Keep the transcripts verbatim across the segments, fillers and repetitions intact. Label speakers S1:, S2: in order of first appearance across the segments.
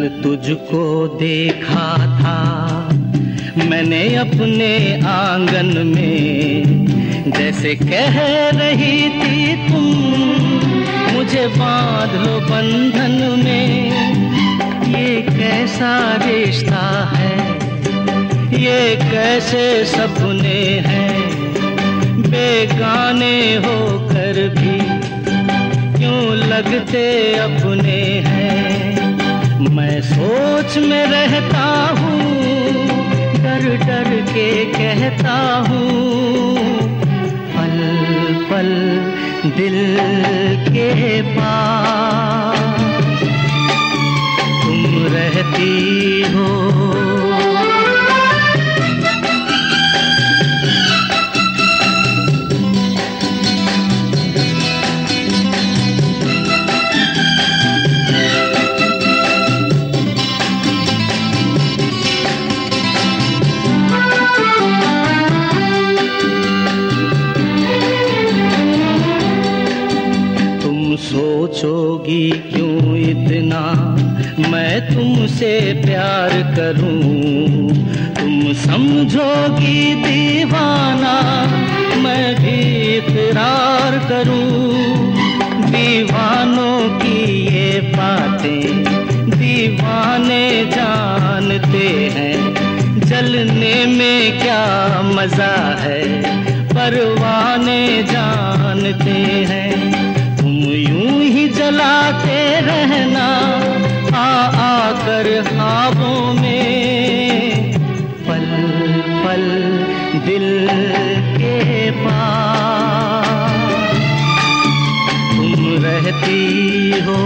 S1: कल तुझको देखा था मैंने अपने आंगन में, जैसे कह रही थी तुम मुझे बांध लो बंधन में। ये कैसा रिश्ता है, ये कैसे सपने हैं, बेगाने होकर भी क्यों लगते अपने हैं। मैं सोच में रहता हूँ, डर डर के कहता हूँ, पल पल दिल के पास तुम रहती हो। सोचोगी क्यों इतना मैं तुमसे प्यार करूं, तुम समझोगी दीवाना मैं भी इकरार करूं। दीवानों की ये बातें दीवाने जानते हैं, जलने में क्या मजा है परवाने जानते हैं। यूं ही जलाते रहना आ आकर ख्वाबों में, पल पल दिल के पास तुम रहती हो।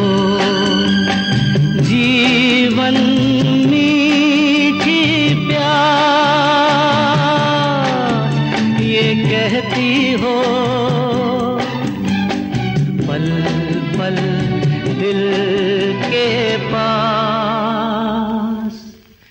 S1: जीवन मीठी प्यार ये कहती हो, पल पल दिल के पास।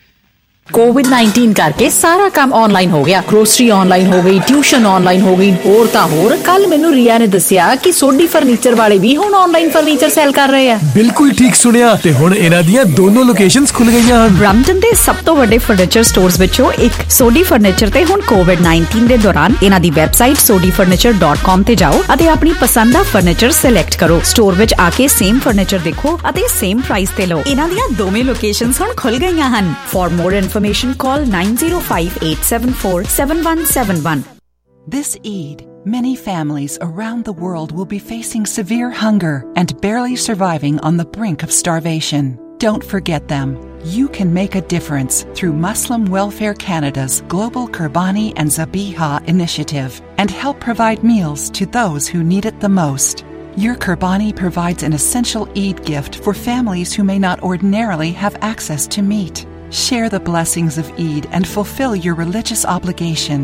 S2: कोविड नाइनटीन करके सारा काम ऑनलाइन हो गया, ग्रोसरी ऑनलाइन हो गई, ट्यूशन ऑनलाइन हो गई, ਹੋਰ ਤਾਂ ਹੋਰ। ਕੱਲ ਮੈਨੂੰ ਰੀਆ ਨੇ ਦੱਸਿਆ ਕਿ ਸੋਢੀ ਫਰਨੀਚਰ ਵਾਲੇ ਵੀ ਹੁਣ ਆਨਲਾਈਨ ਫਰਨੀਚਰ ਸੇਲ ਕਰ ਰਹੇ ਆ।
S3: ਬਿਲਕੁਲ ਠੀਕ ਸੁਣਿਆ, ਤੇ ਹੁਣ ਇਹਨਾਂ ਦੀਆਂ ਦੋਨੋਂ ਲੋਕੇਸ਼ਨਸ ਖੁੱਲ ਗਈਆਂ ਹਨ।
S2: ਬ੍ਰੈਂਪਟਨ ਦੇ ਸਭ ਤੋਂ ਵੱਡੇ ਫਰਨੀਚਰ ਸਟੋਰਸ ਵਿੱਚੋਂ ਇੱਕ ਸੋਢੀ ਫਰਨੀਚਰ ਤੇ ਹੁਣ ਕੋਵਿਡ ਨਾਈਨਟੀਨ ਦੇ ਦੌਰਾਨ ਇਹਨਾਂ ਦੀ website Sodhi furniture dot com ਤੇ ਜਾਓ ਅਤੇ ਆਪਣੀ ਪਸੰਦ ਦਾ ਫਰਨੀਚਰ ਸਿਲੈਕਟ ਕਰੋ। ਸਟੋਰ ਵਿੱਚ ਆ ਕੇ ਸੇਮ ਫਰਨੀਚਰ ਦੇਖੋ ਅਤੇ ਸੇਮ ਪ੍ਰਾਈਸ ਤੇ ਲਓ। ਇਹਨਾਂ ਦੀਆਂ ਦੋਵੇਂ ਲੋਕੇਸ਼ਨਸ ਹੁਣ ਖੁੱਲ ਗਈਆਂ ਹਨ। For more information call nine zero five eight seven four seven one seven one.
S4: This Eid, many families around the world will be facing severe hunger and barely surviving on the brink of starvation. Don't forget them. You can make a difference through Muslim Welfare Canada's Global Qurbani and Zabiha initiative and help provide meals to those who need it the most. Your Qurbani provides an essential Eid gift for families who may not ordinarily have access to meat. Share the blessings of Eid and fulfill your religious obligation.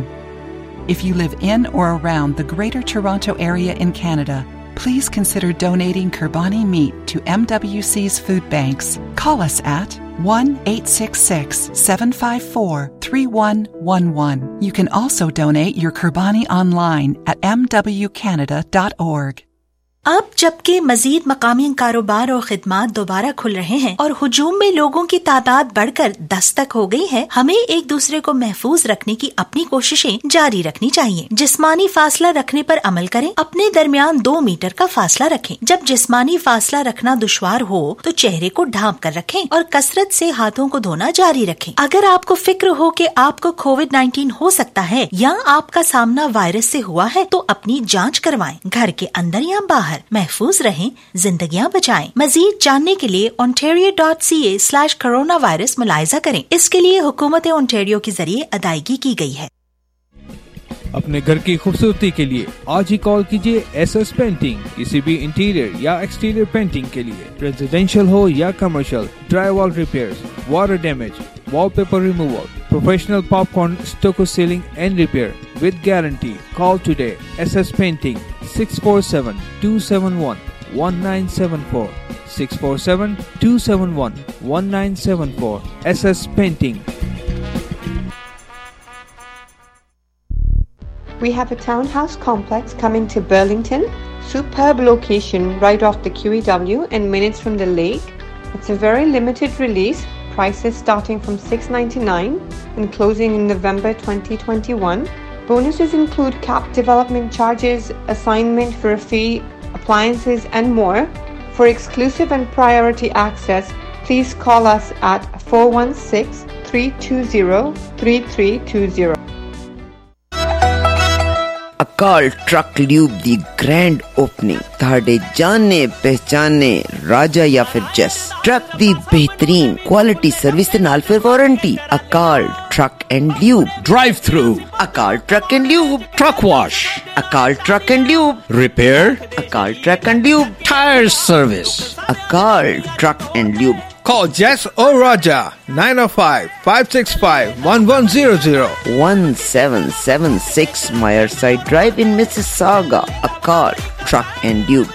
S4: If you live in or around the Greater Toronto Area in Canada, please consider donating Qurbani meat to M W C's food banks. Call us at one eight six six seven five four three one one one. You can also donate your Qurbani online at m w canada dot org.
S5: अब जबकि मजीद मकामी कारोबार और खिदमात दोबारा खुल रहे हैं और हुजूम में लोगों की तादाद बढ़कर दस तक हो गई है, हमें एक दूसरे को महफूज रखने की अपनी कोशिशें जारी रखनी चाहिए। जिस्मानी फासला रखने पर अमल करें, अपने दरमियान दो मीटर का फासला रखें। जब जिस्मानी फासला रखना दुश्वार हो तो चेहरे को ढांप कर रखें और कसरत से हाथों को धोना जारी रखें। अगर आपको फिक्र हो कि आपको कोविड नाइनटीन हो सकता है या आपका सामना वायरस से हुआ है तो अपनी जाँच करवाएं। घर के अंदर या बाहर महफूज रहें, जिंदगियां बचाएं। मजीद जानने के लिए ontario dot c a slash corona virus मुलायजा करें। इसके लिए हुकूमत ओंटारियो के जरिए अदायगी की गई है।
S6: अपने घर की खूबसूरती के लिए आज ही कॉल कीजिए एस एस पेंटिंग। किसी भी इंटीरियर या एक्सटीरियर पेंटिंग के लिए, रेजिडेंशियल हो या commercial, dry wall repairs, water damage, wallpaper removal, professional popcorn stucco ceiling and repair with guarantee. Call today. S S Painting six four seven two seven one one nine seven four six four seven two seven one one nine seven four. S S Painting.
S7: We have a townhouse complex coming to Burlington. Superb location right off the Q E W and minutes from the lake. It's a very limited release, prices starting from six ninety-nine and closing in November twenty twenty-one. Bonuses include cap development charges, assignment for a fee, appliances and more. For exclusive and priority access, please call us at four one six, three two zero, three three two zero.
S8: Akal Truck Lube the grand opening تہاڈے جانے پہچانے راجا یا پھر جس truck دی بہترین quality service دے نال پھر warranty. Akal truck and lube
S9: drive through,
S8: Akal truck and lube
S9: truck wash,
S8: Akal truck and lube
S9: repair,
S8: Akal truck and lube
S9: tyre service.
S8: Akal truck and lube.
S6: Call Jess or Raja nine oh five, five six five, one one zero zero.
S8: one seven seven six Myerside Drive in Mississauga. Akal Truck and Lube.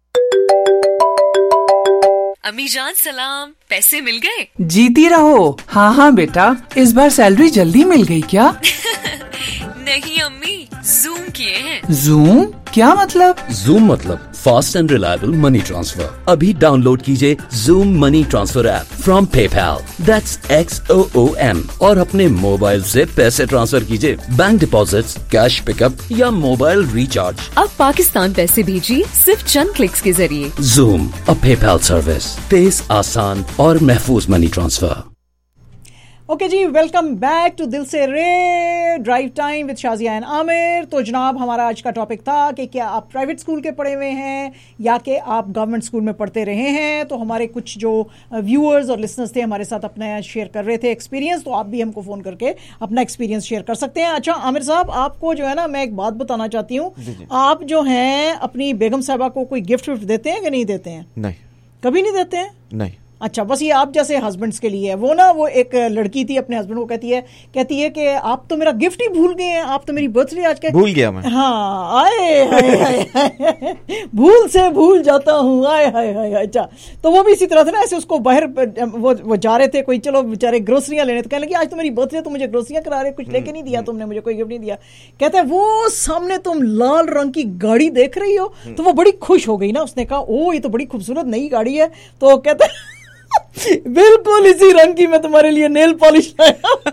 S10: امی جان سلام, پیسے مل گئے؟
S11: جیتی رہو. ہاں ہاں بیٹا, اس بار salary جلدی مل گئی کیا؟
S10: نہیں امی, زوم کیے ہیں.
S11: زوم کیا مطلب؟
S12: زوم مطلب fast and reliable money transfer. ابھی ڈاؤن لوڈ کیجئے Xoom money transfer app from PayPal, that's X O O M, اور اپنے موبائل سے پیسے ٹرانسفر کیجئے. Bank deposits, cash pick up یا موبائل ریچارج.
S10: اب پاکستان پیسے بھیجیے صرف چند کلکس کے ذریعے.
S12: زوم, ا پے پال سروس, تیز, آسان اور محفوظ منی ٹرانسفر.
S13: اوکے جی, welcome back to Dil Se Re drive time with Shazia and Aamir. تو جناب ہمارا آج کا ٹاپک تھا کہ کیا آپ پرائیویٹ اسکول کے پڑھے ہوئے ہیں یا کہ آپ گورنمنٹ اسکول میں پڑھتے رہے ہیں. تو ہمارے کچھ جو ویورز اور لسنرز تھے ہمارے ساتھ اپنا شیئر کر رہے تھے ایکسپیرینس, تو آپ بھی ہم کو فون کر کے اپنا ایکسپیرینس شیئر کر سکتے ہیں. اچھا عامر صاحب, آپ کو جو ہے نا میں ایک بات بتانا چاہتی ہوں, آپ جو ہیں اپنی بیگم صاحبہ کو کوئی گفٹ وفٹ دیتے ہیں کہ نہیں دیتے ہیں؟
S14: نہیں,
S13: کبھی نہیں دیتے ہیں.
S14: نہیں.
S13: اچھا, بس یہ آپ جیسے ہسبینڈس کے لیے ہے. وہ نا وہ ایک لڑکی تھی اپنے ہسبینڈ کو کہتی ہے کہتی ہے کہ آپ تو میرا گفٹ ہی بھول گئے ہیں, آپ تو میری برتھ ڈے آج کے
S14: بھول گیا میں.
S13: ہاں, آئے ہائے بھول سے بھول جاتا ہوں, آئے ہائے ہائے. اچھا, تو وہ بھی اسی طرح سے نا ایسے اس کو باہر وہ جا رہے تھے, کوئی چلو بیچارے گروسریاں لینے, تو کہنے لگے آج تو میری برتھ ڈے, تو مجھے گروسریاں کرا رہے, کچھ لے کے نہیں دیا تم نے مجھے, کوئی گفٹ نہیں دیا. کہتے ہیں وہ سامنے تم لال رنگ کی گاڑی دیکھ رہی ہو, تو وہ بڑی خوش ہو گئی نا. اس نے کہا او یہ تو بڑی خوبصورت نئی گاڑی ہے. تو کہتے ہیں بالکل اسی رنگ کی میں تمہارے لیے نیل پالش لایا.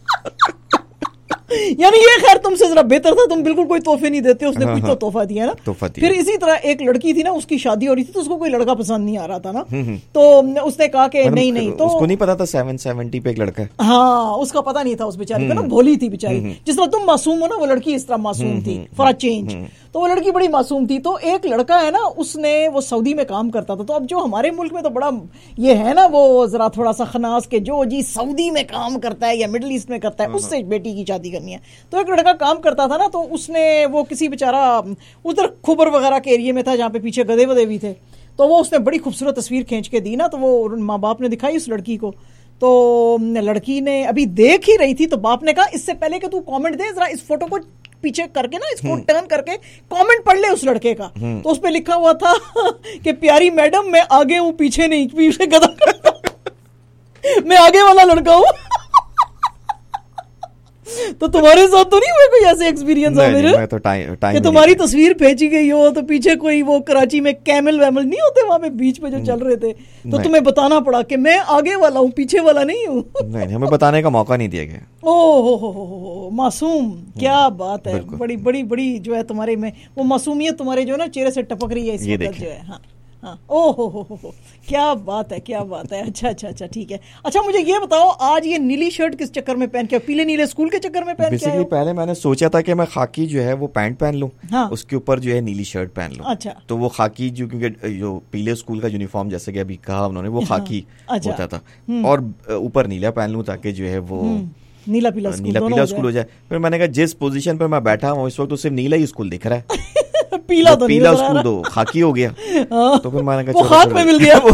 S13: یعنی یہ خیر تم سے ذرا بہتر تھا, تم بالکل کوئی تحفے نہیں دیتے, اس نے کچھ تو تحفہ دیا نا. پھر اسی طرح ایک لڑکی تھی نا, اس کی شادی ہو رہی تھی, تو اس کو کوئی لڑکا پسند نہیں آ رہا تھا نا, تو اس نے کہا کہ نہیں نہیں, تو
S14: اس کو نہیں پتا تھا سیون سیونٹی پہ ایک لڑکا ہے.
S13: ہاں, اس کا پتا نہیں تھا اس بیچاری کو نا, بھولی تھی بیچاری. جس طرح تم معصوم ہو نا, وہ لڑکی اس طرح معصوم تھی فار ا چینج. تو وہ لڑکی بڑی معصوم تھی. تو ایک لڑکا ہے نا, اس نے وہ سعودی میں کام کرتا تھا. تو اب جو ہمارے ملک میں تو بڑا یہ ہے نا, وہ ذرا تھوڑا سا خناس کے جو جی سعودی میں کام کرتا ہے یا مڈل ایسٹ میں کرتا ہے, اس سے بیٹی کی شادی کرنی ہے. تو ایک لڑکا کام کرتا تھا نا, تو اس نے وہ کسی بیچارہ ادھر کھبر وغیرہ کے ایریے میں تھا جہاں پہ پیچھے گدے ودے بھی تھے, تو وہ اس نے بڑی خوبصورت تصویر کھینچ کے دی نا. تو وہ ماں باپ نے دکھائی اس لڑکی کو, تو لڑکی نے ابھی دیکھ ہی رہی تھی, تو باپ نے کہا اس سے پہلے کہ تو کامنٹ دے, ذرا اس فوٹو کو پیچھے کر کے نا, اس کو ٹرن کر کے کامنٹ پڑھ لے اس لڑکے کا. تو اس پہ لکھا ہوا تھا کہ پیاری میڈم میں آگے ہوں پیچھے نہیں, پیچھے گدا کرتا میں آگے والا لڑکا ہوں. تو تمہارے ساتھ تو نہیں ہوئے کوئی ایسے ایکسپیرینس ہے میرے کہ تمہاری تصویر بھیجی گئی ہو تو پیچھے کوئی وہ کراچی میں کیمل ویمل نہیں ہوتے وہاں پہ بیچ پہ جو چل رہے تھے, تو تمہیں بتانا پڑا کہ میں آگے والا ہوں پیچھے والا نہیں ہوں؟ نہیں,
S14: ہمیں بتانے کا موقع نہیں دیا گیا.
S13: او ہو ہو ہو معصوم, کیا بات ہے, بڑی بڑی بڑی جو ہے تمہارے میں وہ معصومیت تمہارے جو ہے نا چہرے سے ٹپک رہی ہے اس وقت جو ہے. ہاں ہاں, او ہو ہو ہو, کیا بات ہے, کیا بات ہے. اچھا اچھا اچھا ٹھیک ہے. اچھا مجھے یہ بتاؤ, آج یہ نیلی شرٹ کس چکر میں پہن کے, پیلے نیلے اسکول کے چکر میں پہن کے؟
S14: پہلے میں نے سوچا تھا کہ میں خاکی جو ہے وہ پینٹ پہن لوں, اس کے اوپر جو ہے نیلی شرٹ پہن لوں.
S13: اچھا,
S14: تو وہ خاکی جو کیونکہ جو پیلے اسکول کا یونیفارم جیسے کہ ابھی کہا انہوں نے وہ خاکی ہوتا تھا, اور اوپر نیلا پہن لوں تاکہ جو ہے وہ
S13: نیلا پیلا
S14: نیلا پیلا اسکول ہو جائے. پھر میں نے کہا جس پوزیشن پر میں بیٹھا ہوں اس وقت تو صرف نیلا ہی اسکول دکھ رہا ہے,
S13: پیلا تو
S14: پیلا اسکول تو خاکی ہو گیا. تو پھر میں نے کہا
S13: خاک میں مل گیا,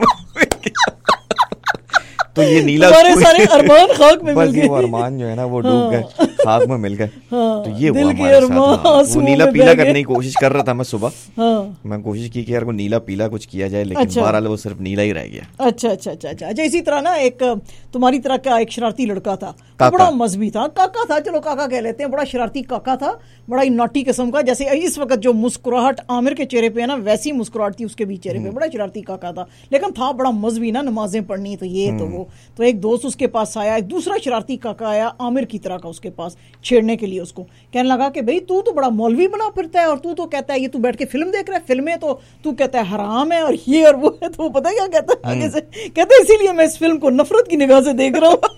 S14: تو یہ نیلا
S13: سارے ارمان خاک میں مل گئے,
S14: وہ ارمان جو ہے نا وہ ڈوب گئے, خاک میں مل گئے. تو تو یہ ہوا ہمارے ساتھ. وہ نیلا پیلا کرنے کی کوشش کر رہا تھا میں صبح, میں کوشش کی کہ یار کو نیلا پیلا کچھ کیا جائے, لیکن بہرحال وہ صرف نیلا ہی رہ گیا.
S13: اچھا اچھا اچھا اچھا اچھا اسی طرح نا ایک تمہاری طرح کا ایک شرارتی لڑکا تھا, بڑا مذہبی تھا, کاکا تھا, چلو کاکا کہہ لیتے ہیں, بڑا شرارتی کاکا تھا, بڑا ہی نوٹی قسم کا. جیسے اس وقت جو مسکراہٹ عامر کے چہرے پہ ہے نا, ویسی مسکراہٹ تھی اس کے بھی چہرے پہ. بڑا شرارتی کاکا تھا لیکن تھا بڑا مذہبی نا, نمازیں پڑھنی تو یہ تو وہ. تو ایک دوست اس کے پاس آیا, ایک دوسرا شرارتی کاکا آیا عامر کی طرح کا اس کے پاس چھیڑنے کے لیے. اس کو کہنے لگا کہ بھئی تو تو بڑا مولوی بنا پھرتا ہے, اور تو تو کہتا ہے یہ تو بیٹھ کے فلم دیکھ رہا ہے, فلمیں تو تو کہتا ہے حرام ہے اور یہ اور وہ ہے. تو وہ پتہ کیا کہتا ہے آگے سے, کہتا ہے اسی لیے میں اس فلم کو نفرت کی نگاہ سے دیکھ رہا ہوں.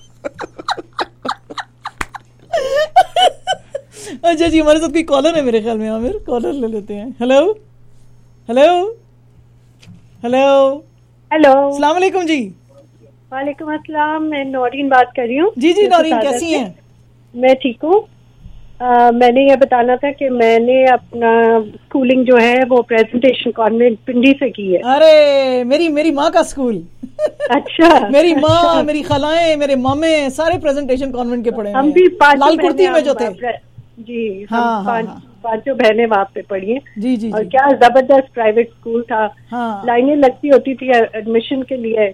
S13: اچھا جی, ہمارے ساتھ کوئی کالر ہے میرے خیال میں. عامر کالر لے لیتے ہیں. ہیلو ہیلو ہیلو
S15: ہیلو,
S13: السلام علیکم جی.
S15: وعلیکم السلام, میں نورین بات کر رہی ہوں.
S13: جی جی نورین, کیسی ہیں؟
S15: میں ٹھیک ہوں. میں نے یہ بتانا تھا کہ میں نے اپنا اسکولنگ جو ہے وہ پریزنٹیشن کانوینٹ پنڈی سے کی ہے.
S13: ارے میری میری ماں کا اسکول.
S15: اچھا,
S13: میری ماں, میری خالائیں, میرے مامے سارے پریزنٹیشن کانوینٹ کے پڑھے.
S15: ہم بھی
S13: لال کرتی میں جو تھے.
S15: جی, پانچوں بہنیں وہاں پہ پڑھی ہیں.
S13: جی جی,
S15: اور کیا زبردست پرائیویٹ اسکول تھا. لائنیں لگتی ہوتی تھی ایڈمیشن کے لیے,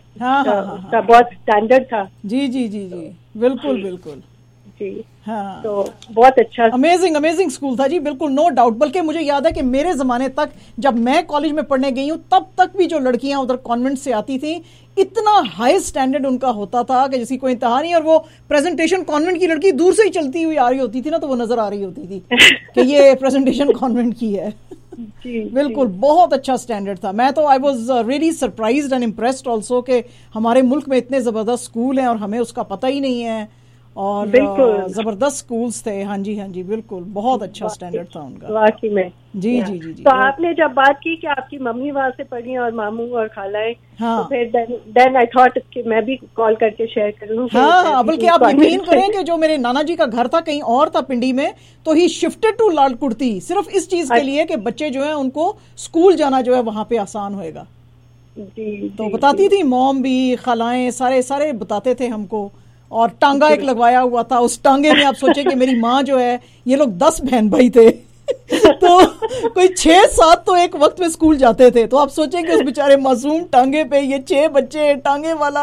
S15: بہت اسٹینڈرڈ تھا.
S13: جی جی جی جی بالکل بالکل
S15: جی. ہاں, تو بہت اچھا
S13: امیزنگ امیزنگ اسکول تھا جی, بالکل نو ڈاؤٹ. بلکہ مجھے یاد ہے کہ میرے زمانے تک جب میں کالج میں پڑھنے گئی ہوں تب تک بھی جو لڑکیاں ادھر کانوینٹ سے آتی تھیں اتنا ہائی سٹینڈرڈ ان کا ہوتا تھا کہ جس کی کوئی انتہا نہیں. اور وہ پریزنٹیشن کانوینٹ کی لڑکی دور سے ہی چلتی ہوئی آ رہی ہوتی تھی نا, تو وہ نظر آ رہی ہوتی تھی کہ یہ پریزنٹیشن کانوینٹ کی ہے. بالکل بہت اچھا سٹینڈرڈ تھا. میں تو I was really surprised and impressed also کہ ہمارے ملک میں اتنے زبردست اسکول ہیں اور ہمیں اس کا پتہ ہی نہیں ہے. اور زبردست اسکولس تھے. ہاں جی ہاں جی بالکل, بہت اچھا سٹینڈرڈ تھا ان کا
S15: واقعی میں.
S13: جی جی جی.
S15: تو آپ نے جب بات کی کہ آپ کی ممی وہاں سے پڑھی اور ماموں اور خالائیں, تو پھر دین آئی تھاٹ کہ میں بھی کال کر کے شیئر کروں.
S13: ہاں, بلکہ آپ یقین کریں کہ جو میرے نانا جی کا گھر تھا کہیں اور تھا پنڈی میں, تو ہی شفٹڈ ٹو لال کرتی صرف اس چیز کے لیے کہ بچے جو ہیں ان کو اسکول جانا جو ہے وہاں پہ آسان ہوئے گا.
S15: جی,
S13: تو بتاتی تھی موم بھی, خالائیں سارے سارے بتاتے تھے ہم کو. اور ٹانگا ایک لگوایا ہوا تھا, اس ٹانگے میں آپ سوچیں کہ میری ماں جو ہے, یہ لوگ دس بہن بھائی تھے تو کوئی چھ سات تو ایک وقت میں اسکول جاتے تھے. تو آپ سوچیں کہ اس بیچارے معصوم ٹانگے پہ یہ چھ بچے, ٹانگے والا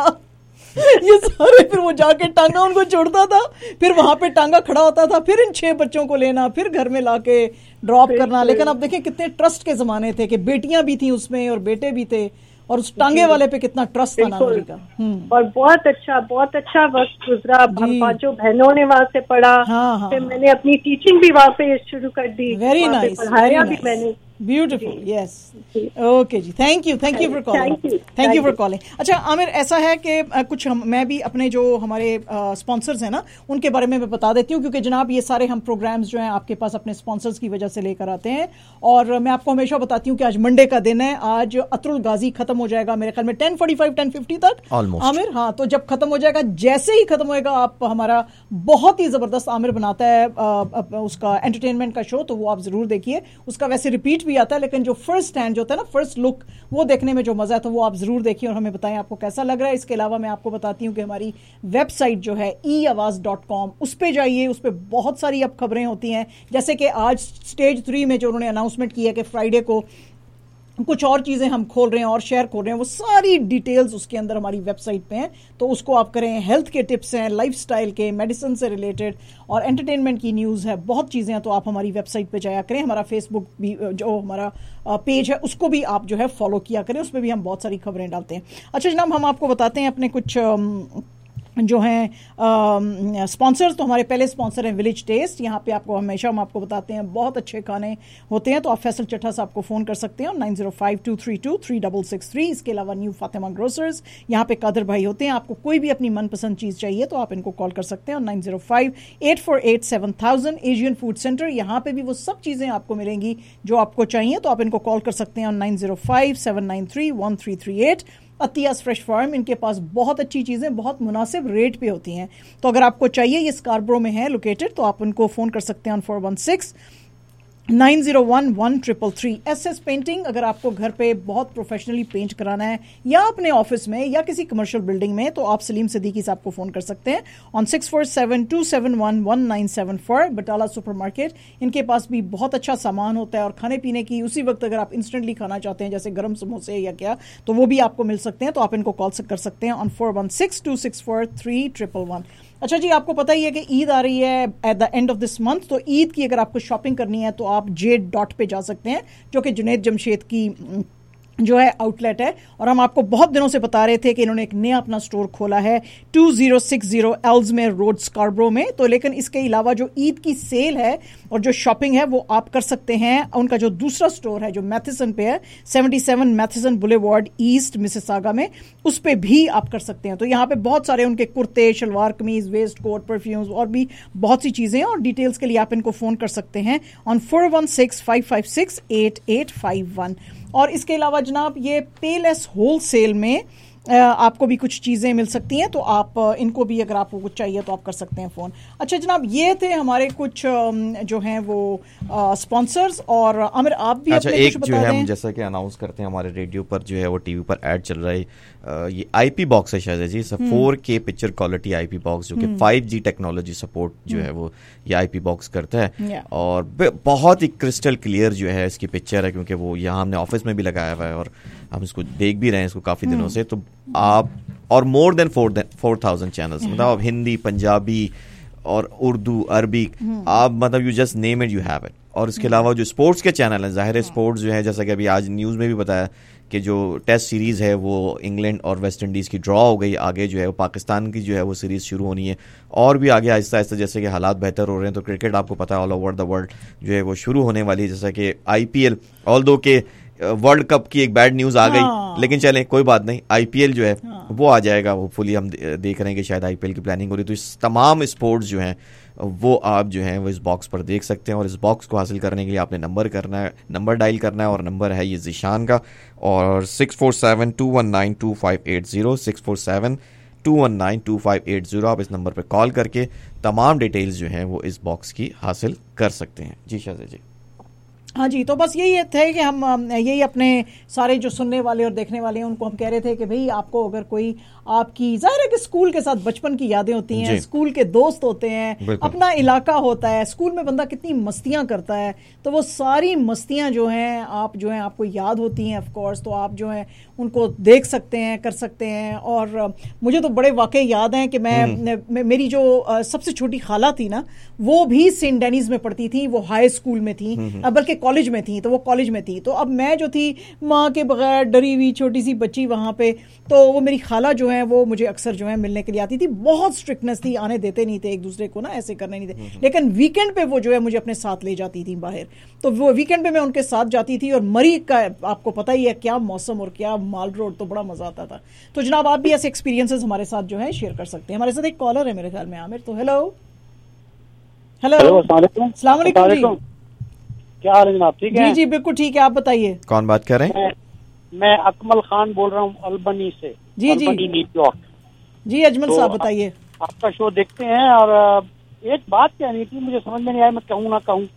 S13: یہ سارے, پھر وہ جا کے ٹانگا ان کو چھوڑتا تھا, پھر وہاں پہ ٹانگا کھڑا ہوتا تھا, پھر ان چھ بچوں کو لینا, پھر گھر میں لا کے ڈراپ کرنا. لیکن اب دیکھیں کتنے ٹرسٹ کے زمانے تھے کہ بیٹیاں بھی تھیں اس میں اور بیٹے بھی تھے, اور اس ٹانگے والے پہ کتنا ٹرسٹ تھا نانا جی کا.
S15: اور بہت اچھا بہت اچھا وقت گزرا. ہم پانچوں بہنوں نے وہاں سے پڑھا, پھر میں نے اپنی ٹیچنگ بھی وہاں پہ شروع کر دی.
S13: ویری نائس,
S15: پڑھایا بھی میں نے.
S13: Beautiful, yes. اوکے جی, thank you thank you for calling, thank you for calling. اچھا عامر, ایسا ہے کہ کچھ میں بھی اپنے جو ہمارے اسپانسرز ہیں نا ان کے بارے میں بتا دیتی ہوں, کیونکہ جناب یہ سارے ہم پروگرامز جو ہیں آپ کے پاس اپنے اسپانسرز کی وجہ سے لے کر آتے ہیں. اور میں آپ کو ہمیشہ بتاتی ہوں کہ آج منڈے کا دن ہے, آج عطر الغازی ختم ہو جائے گا میرے خیال میں ten forty five ten fifty تک عامر. ہاں, تو جب ختم ہو جائے گا, جیسے ہی ختم ہوئے گا, آپ ہمارا بہت ہی زبردست عامر بناتا ہے اس کا انٹرٹینمنٹ کا شو, تو وہ آپ ضرور دیکھیے. اس کا ویسے ریپیٹ بھی آتا ہے, لیکن جو فرسٹ ہینڈ جو ہوتا ہے نا, فرسٹ لک, وہ دیکھنے میں جو مزہ ہے, تو وہ آپ ضرور دیکھیں اور ہمیں بتائیں آپ کو کیسا لگ رہا ہے. اس کے علاوہ میں آپ کو بتاتی ہوں کہ ہماری ویب سائٹ جو ہے ای آواز ڈاٹ کام, اس پہ جائیے. اس پہ بہت ساری اب خبریں ہوتی ہیں, جیسے کہ آج اسٹیج تھری میں جو انہوں نے اناؤنسمنٹ کی ہے کہ فرائیڈے کو کچھ اور چیزیں ہم کھول رہے ہیں اور شیئر کھول رہے ہیں, وہ ساری ڈیٹیلز اس کے اندر ہماری ویب سائٹ پہ ہیں. تو اس کو آپ کریں. ہیلتھ کے ٹپس ہیں, لائف سٹائل کے, میڈیسن سے ریلیٹڈ, اور انٹرٹینمنٹ کی نیوز ہے, بہت چیزیں ہیں. تو آپ ہماری ویب سائٹ پہ جایا کریں. ہمارا فیس بک بھی جو ہمارا پیج ہے اس کو بھی آپ جو ہے فالو کیا کریں, اس پہ بھی ہم بہت ساری خبریں ڈالتے ہیں. اچھا جناب, ہم آپ کو بتاتے ہیں اپنے کچھ جو ہیں اسپانسرز. تو ہمارے پہلے اسپانسر ہیں ولیج ٹیسٹ. یہاں پہ آپ کو ہمیشہ ہم آپ کو بتاتے ہیں بہت اچھے کھانے ہوتے ہیں. تو آپ فیصل چٹھا صاحب کو فون کر سکتے ہیں nine zero five two three two three double six three. اس کے علاوہ نیو فاطمہ گروسرز, یہاں پہ قادر بھائی ہوتے ہیں. آپ کو کوئی بھی اپنی من پسند چیز چاہیے تو آپ ان کو کال کر سکتے ہیں nine zero five eight four eight seven thousand. Asian food centre, یہاں پہ بھی وہ سب چیزیں آپ کو ملیں گی جو آپ کو چاہیے. تو آپ ان کو کال کر سکتے ہیں nine zero five seven nine three one three three eight. Atiya's fresh farm, ان کے پاس بہت اچھی چیزیں بہت مناسب ریٹ پہ ہوتی ہیں. تو اگر آپ کو چاہیے, یہ اسکاربرو میں ہے لوکیٹڈ, تو آپ ان کو فون کر سکتے ہیں on four one six nine zero one one triple three S S painting. अगर आपको घर पे बहुत प्रोफेशनली पेंट कराना है या अपने ऑफिस में या किसी कमर्शियल बिल्डिंग में, तो आप सलीम सिद्दीकी साहब को फोन कर सकते हैं on six four seven two seven one one nine seven four, Batala supermarket. इनके पास भी बहुत अच्छा सामान होता है और खाने पीने की उसी वक्त अगर आप इंस्टेंटली खाना चाहते हैं जैसे गर्म समोसे या क्या, तो वो भी आपको मिल सकते हैं। तो आप इनको कॉल कर सकते हैं on four one six two six four three triple one. अच्छा जी, आपको पता ही है कि ईद आ रही है at the end of this month, तो ईद की अगर आपको शॉपिंग करनी है तो आप जेड डॉट पे जा सकते हैं, जो कि जुनैद जमशेद की जो है आउटलेट है। और हम आपको बहुत दिनों से बता रहे थे कि इन्होंने एक नया अपना स्टोर खोला है two zero six zero Ellesmere road Scarborough में। तो लेकिन इसके अलावा जो ईद की सेल है और जो शॉपिंग है वो आप कर सकते हैं। उनका जो दूसरा स्टोर है जो मैथिसन पे है, seventy seven Matheson boulevard east Mississauga में, उस पे भी आप कर सकते हैं। तो यहाँ पे बहुत सारे उनके कुर्ते, शलवार कमीज, वेस्ट कोट, परफ्यूम्स और भी बहुत सी चीजें हैं। और डिटेल्स के लिए आप इनको फोन कर सकते हैं on four one six five five six eight eight five one. और इसके अलावा जनाब ये पेलेस होल सेल में आपको भी कुछ चीज़ें मिल सकती हैं, तो आप इनको भी अगर आपको कुछ चाहिए तो आप कर सकते हैं फ़ोन। अच्छा जनाब, ये थे हमारे कुछ जो हैं वो स्पॉन्सर्स। और आमिर आप भी
S14: अच्छा,
S13: अपने
S14: एक
S13: कुछ
S14: जो है
S13: बता
S14: हम
S13: दें।
S14: जैसा कि अनाउंस करते हैं हमारे रेडियो पर जो है वो टीवी पर ऐड चल रहा है, ये आईपी बॉक्स है शायद जी, four K picture quality IP box जो कि फाइव जी टेक्नोलॉजी सपोर्ट जो है वो ये आईपी बॉक्स करता है। और बहुत ही क्रिस्टल क्लियर जो है इसकी पिक्चर है, क्योंकि वो यहाँ हमने ऑफिस में भी लगाया हुआ है और हम इसको देख भी रहे हैं इसको काफी दिनों से। तो आप और more than four four thousand channels, मतलब आप हिंदी, पंजाबी और उर्दू, अरबी, आप मतलब you just name it you have it. और इसके अलावा जो स्पोर्ट्स के चैनल हैं, ज़ाहिर है स्पोर्ट्स जो है जैसा कि अभी आज न्यूज़ में भी बताया कि जो टेस्ट सीरीज़ है वो इंग्लैंड और वेस्ट इंडीज़ की ड्रॉ हो गई, आगे जो है वो पाकिस्तान की जो है वो सीरीज़ शुरू होनी है और भी आगे आहिस्ता आहिस्ता जैसे कि हालात बेहतर हो रहे हैं। तो क्रिकेट आपको पता है ऑल ओवर द वर्ल्ड जो है वो शुरू होने वाली है, जैसा कि आईपीएल, ऑल दो के वर्ल्ड कप की एक बैड न्यूज़ आ गई, हाँ। लेकिन चलें कोई बात नहीं, आईपीएल जो है हाँ। वो आ जाएगा, होपफुली हम देख रहे हैं कि शायद आईपीएल की प्लानिंग हो रही है। तो इस तमाम स्पोर्ट्स जो हैं वो आप जो है वो इस बॉक्स पर देख सकते हैं। और इस बॉक्स को हासिल करने के लिए आपने नंबर करना है, नंबर डायल करना है, और नंबर है ये ज़ीशान का, और six four seven two one nine two five eight zero six four seven two one nine two five eight zero. आप इस नंबर पर कॉल करके तमाम डिटेल्स जो हैं वो इस बॉक्स की हासिल कर सकते हैं। जी शाहज़ जी।
S13: हाँ जी, तो बस यही थे कि हम यही अपने सारे जो सुनने वाले और देखने वाले हैं उनको हम कह रहे थे कि भाई आपको अगर कोई आपकी ज़ाहिर है कि स्कूल के साथ बचपन की यादें होती हैं, स्कूल के दोस्त होते हैं, अपना इलाका होता है, स्कूल में बंदा कितनी मस्तियां करता है, तो वो सारी मस्तियां जो हैं आप जो हैं आपको याद होती हैं ऑफ कोर्स, तो आप जो हैं उनको देख सकते हैं, कर सकते हैं। और मुझे तो बड़े वाकई याद हैं कि मैं मेरी जो सबसे छोटी खाला थी ना, वो भी सेंट डेनिस में पढ़ती थी, वो हाई स्कूल में थी, बल्कि कॉलेज में थी, तो वो कॉलेज में थी। तो अब मैं जो थी माँ के बगैर डरी हुई छोटी सी बच्ची वहाँ पे, तो वो मेरी खाला जो है वो मुझे अक्सर जो है मिलने के लिए आती थी। बहुत स्ट्रिक्टनेस थी, आने देते नहीं थे एक दूसरे को ना, ऐसे करने नहीं थे, लेकिन वीकेंड पे वो जो है मुझे अपने साथ ले जाती थी बाहर। तो वो वीकेंड पे मैं उनके साथ जाती थी। और मरी का आपको पता ही है क्या मौसम और क्या माल रोड, तो बड़ा मजा आता था। तो जनाब आप भी ऐसे एक्सपीरियंसेस हमारे साथ जो है शेयर कर सकते हैं। हमारे साथ एक कॉलर है मेरे ख्याल में, आमिर। तो हेलो हेलो अस्सलाम वालेकुम जी,
S16: क्या हाल है जनाब? ठीक है
S13: जी जी बिल्कुल ठीक है, आप बताइए।
S14: कौन बात कर रहे हैं?
S16: मैं, मैं अकमल खान बोल रहा हूँ अल्बनी से।
S13: जी जी
S16: न्यूयॉर्क।
S13: जी अजमल
S16: तो
S13: साहब बताइए।
S16: आपका शो देखते हैं और एक बात कहनी थी, मुझे समझ में नहीं आया मैं कहूँ ना कहूँ।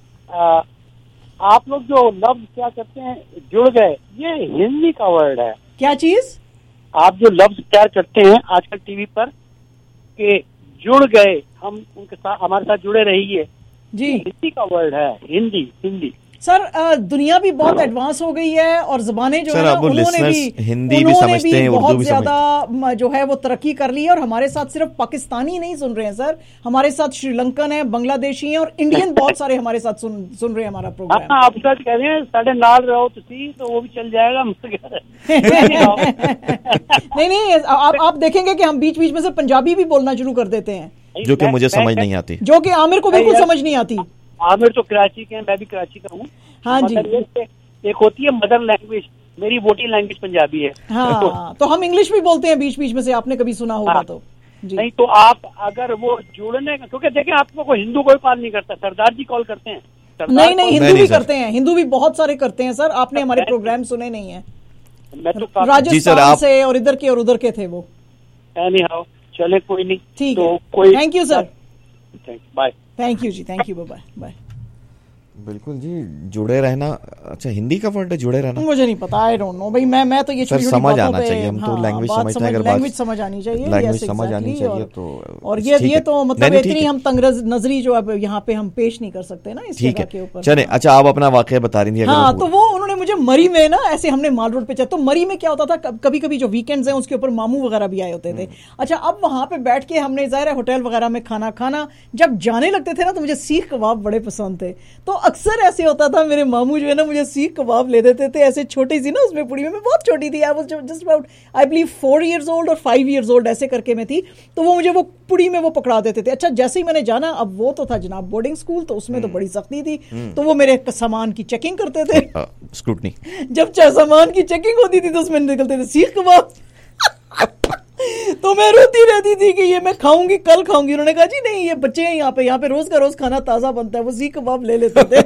S16: आप लोग जो लफ्ज क्या करते हैं जुड़ गए, ये हिंदी का वर्ड है।
S13: क्या चीज?
S16: आप जो लफ्ज तैयार करते हैं आजकल टीवी पर कि जुड़ गए, हम उनके साथ हमारे साथ जुड़े रहिए,
S13: जी
S16: हिंदी का वर्ड है। हिंदी हिंदी
S13: सर दुनिया भी बहुत एडवांस हो गई है और जबानें जो है ना उन्होंने भी
S14: हिंदी भी समझते हैं,
S13: बहुत ज्यादा जो है वो तरक्की कर ली है। और हमारे साथ सिर्फ पाकिस्तानी नहीं सुन रहे हैं सर, हमारे साथ श्रीलंकन है, बांग्लादेशी हैं और इंडियन बहुत सारे हमारे साथ सुन सुन रहे हैं हमारा प्रोग्राम।
S16: आप सच कह रहे हैं, साढ़े नाल रहो तो वो भी चल जाएगा।
S13: नहीं नहीं आप आप देखेंगे कि हम बीच बीच में से पंजाबी भी बोलना शुरू कर देते हैं,
S14: जो कि मुझे समझ नहीं आती,
S13: जो कि आमिर को बिल्कुल समझ नहीं आती।
S16: आमिर तो कराची के हैं, मैं भी कराची का हूँ।
S13: हाँ जी।
S16: एक होती है मदर लैंग्वेज, मेरी वोटिंग लैंग्वेज पंजाबी है।
S13: हाँ, तो हम इंग्लिश भी बोलते हैं बीच बीच में से, आपने कभी सुना होगा। हाँ, तो जी।
S16: नहीं तो आप अगर वो जुड़ने का, क्योंकि देखें आपको कोई हिंदू कोई कॉल नहीं करता, सरदार जी कॉल करते हैं।
S13: नहीं नहीं हिंदू भी करते हैं, हिंदू भी बहुत सारे करते हैं सर, आपने हमारे प्रोग्राम सुने नहीं है।
S16: मैं तो
S13: राजस्थान से और इधर के और उधर के थे वो।
S16: चले कोई नहीं,
S13: ठीक है, thank you sir,
S16: bye.
S13: Thank you जी, थैंक यू, बाय बाय।
S14: بالکل جی, جڑے رہنا. اچھا ہندی کا ورڈ ہے جڑے رہنا,
S13: مجھے نہیں پتا, آئی ڈونٹ نو بھائی. میں میں تو یہ چھوٹی چھوٹی
S14: سمجھ آنا چاہیے, ہم تو لینگویج سمجھتے ہیں, اگر
S13: لینگویج سمجھ آنی چاہیے,
S14: لینگویج سمجھ آنی چاہیے تو.
S13: اور یہ یہ تو مطلب اتنی ہم تنگ نظری جو اب یہاں پہ ہم پیش نہیں کر سکتے نا اس جگہ کے اوپر.
S14: چلیں اچھا آپ اپنا واقعہ بتا رہی تھی.
S13: ہاں تو وہ انہوں نے مجھے مری میں نا ایسے ہم نے مال روڈ پہ چلا, تو مری میں کیا ہوتا تھا کبھی کبھی جو ویکینڈز ہیں اس کے اوپر ماموں وغیرہ بھی آئے ہوتے تھے. اچھا اب وہاں پہ بیٹھ کے ہم نے ظاہر ہے ہوٹل وغیرہ میں کھانا کھانا, جب جانے لگتے تھے نا تو مجھے سیخ کباب بڑے پسند تھے. تو اکثر ایسے ہوتا تھا میرے ماموں جو ہے نا مجھے سیخ کباب لے دیتے تھے, ایسے چھوٹی سی نا اس میں پوڑی میں, میں بہت چھوٹی تھی, I was just about I believe four years old اور فائیو ایئرز اولڈ ایسے کر کے میں تھی. تو وہ مجھے وہ پوڑی میں وہ پکڑا دیتے تھے. اچھا جیسے ہی میں نے جانا, اب وہ تو تھا جناب بورڈنگ اسکول, تو اس میں تو بڑی سختی تھی, تو وہ میرے سامان کی چیکنگ کرتے تھے,
S14: اسکروٹنی. جب
S13: سامان کی چیکنگ ہوتی تھی تو اس میں نکلتے تھے سیخ کباب. تو میں روتی رہتی تھی کہ یہ میں کھاؤں گی, کل کھاؤں گی. انہوں نے کہا جی نہیں یہ بچے ہیں یہاں پہ, یہاں پہ روز کا روز کھانا تازہ بنتا ہے. وہ سیخ کباب لے لیتے تھے.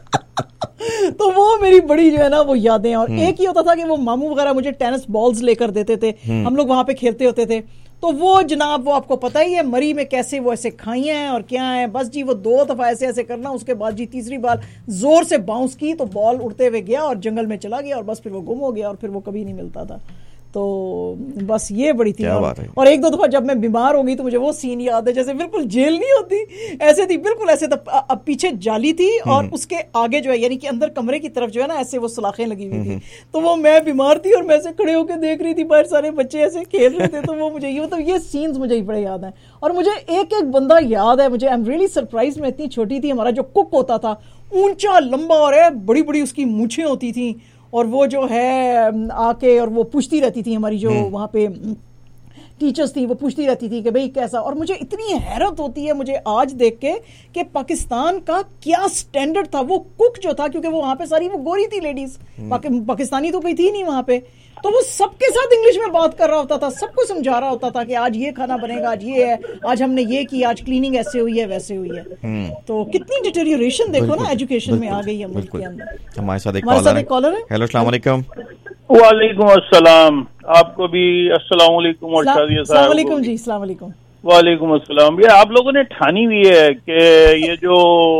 S13: تو وہ میری بڑی جو ہے نا وہ یادیں. اور ایک ہی ہوتا تھا کہ وہ ماموں وغیرہ مجھے ٹینس بالز لے کر دیتے تھے, ہم لوگ وہاں پہ کھیلتے ہوتے تھے. تو وہ جناب وہ آپ کو پتہ ہی ہے مری میں کیسے وہ ایسے کھائی ہیں اور کیا ہے, بس جی وہ دو دفعہ ایسے ایسے کرنا, اس کے بعد جی تیسری بار زور سے باؤنس کی تو بال اڑتے ہوئے گیا اور جنگل میں چلا گیا, اور بس پھر وہ گم ہو گیا اور پھر وہ کبھی نہیں ملتا تھا. تو بس یہ بڑی تھی. اور ایک دو دفعہ جب میں بیمار ہو گئی تو مجھے وہ سین یاد ہے, جیسے بالکل جیل نہیں ہوتی ایسے تھی, بالکل ایسے تھا. اب پیچھے جالی تھی اور اس کے آگے جو ہے یعنی کہ اندر کمرے کی طرف جو ہے نا ایسے وہ سلاخیں لگی ہوئی تھی. تو وہ میں بیمار تھی اور میں ایسے کھڑے ہو کے دیکھ رہی تھی, باہر سارے بچے ایسے کھیل رہے تھے. تو وہ مجھے یہ مطلب یہ سینز مجھے ہی بڑے یاد ہیں. اور مجھے ایک ایک بندہ یاد ہے, مجھے آئی ایم ریئلی سرپرائز, میں اتنی چھوٹی تھی, ہمارا جو کک ہوتا تھا اونچا لمبا اور بڑی بڑی اس کی مونچھیں ہوتی تھیں, اور وہ جو ہے آ کے اور وہ پوچھتی رہتی تھی, ہماری جو وہاں پہ ٹیچرز تھی وہ پوچھتی رہتی تھی کہ بھئی کیسا. اور مجھے اتنی حیرت ہوتی ہے مجھے آج دیکھ کے کہ پاکستان کا کیا سٹینڈرڈ تھا. وہ کک جو تھا, کیونکہ وہ وہاں پہ ساری وہ گوری تھی لیڈیز, پاکستانی تو کوئی تھی نہیں وہاں پہ, تو وہ سب کے ساتھ انگلش میں بات کر رہا ہوتا تھا, سب کو سمجھا رہا ہوتا تھا کہ آج یہ کھانا بنے گا, آج یہ ہے, آج ہم نے یہ کی, آج کلیننگ ایسے ہوئی ہے ویسے ہوئی ہے. تو کتنی ڈیٹیریوریشن دیکھو نا ایجوکیشن میں آ گئی ہے ملک کے اندر.
S14: ہمارے ساتھ ایک کالر ہے. ہیلو السلام علیکم.
S17: وعلیکم السلام, آپ کو بھی السلام علیکم. اور شادیہ صاحب
S13: السلام علیکم. جی السلام علیکم.
S17: وعلیکم السلام. یہ آپ لوگوں نے ٹھانی ہوئی ہے کہ یہ جو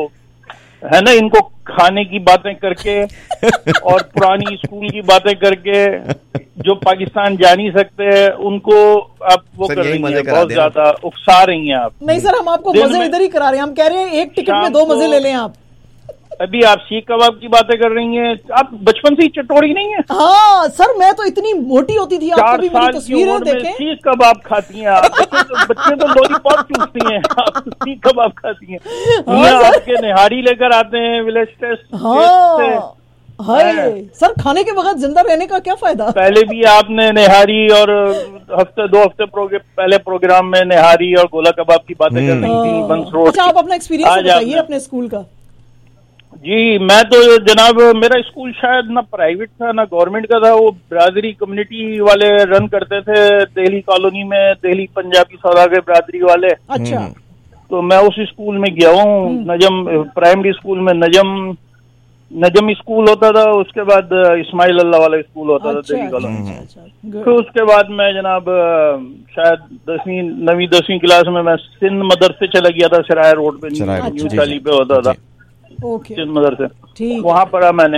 S17: ہے نا ان کو کھانے کی باتیں کر کے اور پرانی اسکول کی باتیں کر کے جو پاکستان جا نہیں سکتے ان کو آپ وہ کر رہی ہیں, بہت زیادہ اکسا رہی ہیں آپ.
S13: نہیں سر, ہم آپ کو مزے ادھر ہی کرا رہے ہیں, ہم کہہ رہے ہیں ایک ٹکٹ میں دو مزے لے لیں آپ.
S17: ابھی آپ سیخ کباب کی باتیں کر رہی ہیں, آپ بچپن سے ہی چٹوری نہیں ہیں.
S13: ہاں سر, میں تو اتنی موٹی ہوتی تھی, آپ کبھی میری تصویریں دیکھیں.
S17: سیخ کباب کھاتی ہیں آپ, بچے تو لولی پاپ چوستی ہیں, آپ سیخ کباب کھاتی ہیں. آپ کے نہاری لے کر آتے ہیں ولیج ٹیسٹ.
S13: ہائے سر, کھانے کے بغیر زندہ رہنے کا کیا فائدہ.
S17: پہلے بھی آپ نے نہاری اور ہفتے دو ہفتے پہلے پروگرام میں نہاری اور گولا کباب کی باتیں کر رہی تھی بنس روڈ.
S13: اچھا, آپ اپنا ایکسپیرینس بتائیے اپنے اسکول کا.
S17: جی میں تو جناب, میرا اسکول شاید نہ پرائیویٹ تھا نہ گورنمنٹ کا تھا, وہ برادری کمیونٹی والے رن کرتے تھے دہلی کالونی میں, دہلی پنجابی سوداگر برادری والے.
S13: اچھا.
S17: تو میں اس اسکول میں گیا ہوں, نجم پرائمری اسکول میں, نجم نجم اسکول ہوتا تھا, اس کے بعد اسماعیل اللہ والا اسکول ہوتا تھا دہلی کالونی. پھر اس کے بعد میں جناب شاید دسویں نویں دسویں کلاس میں میں سندھ مدرسے چلا گیا تھا, سرائے روڈ پہ نیو چالی پہ ہوتا تھا سندھ مدرسے, وہاں پڑھا میں نے.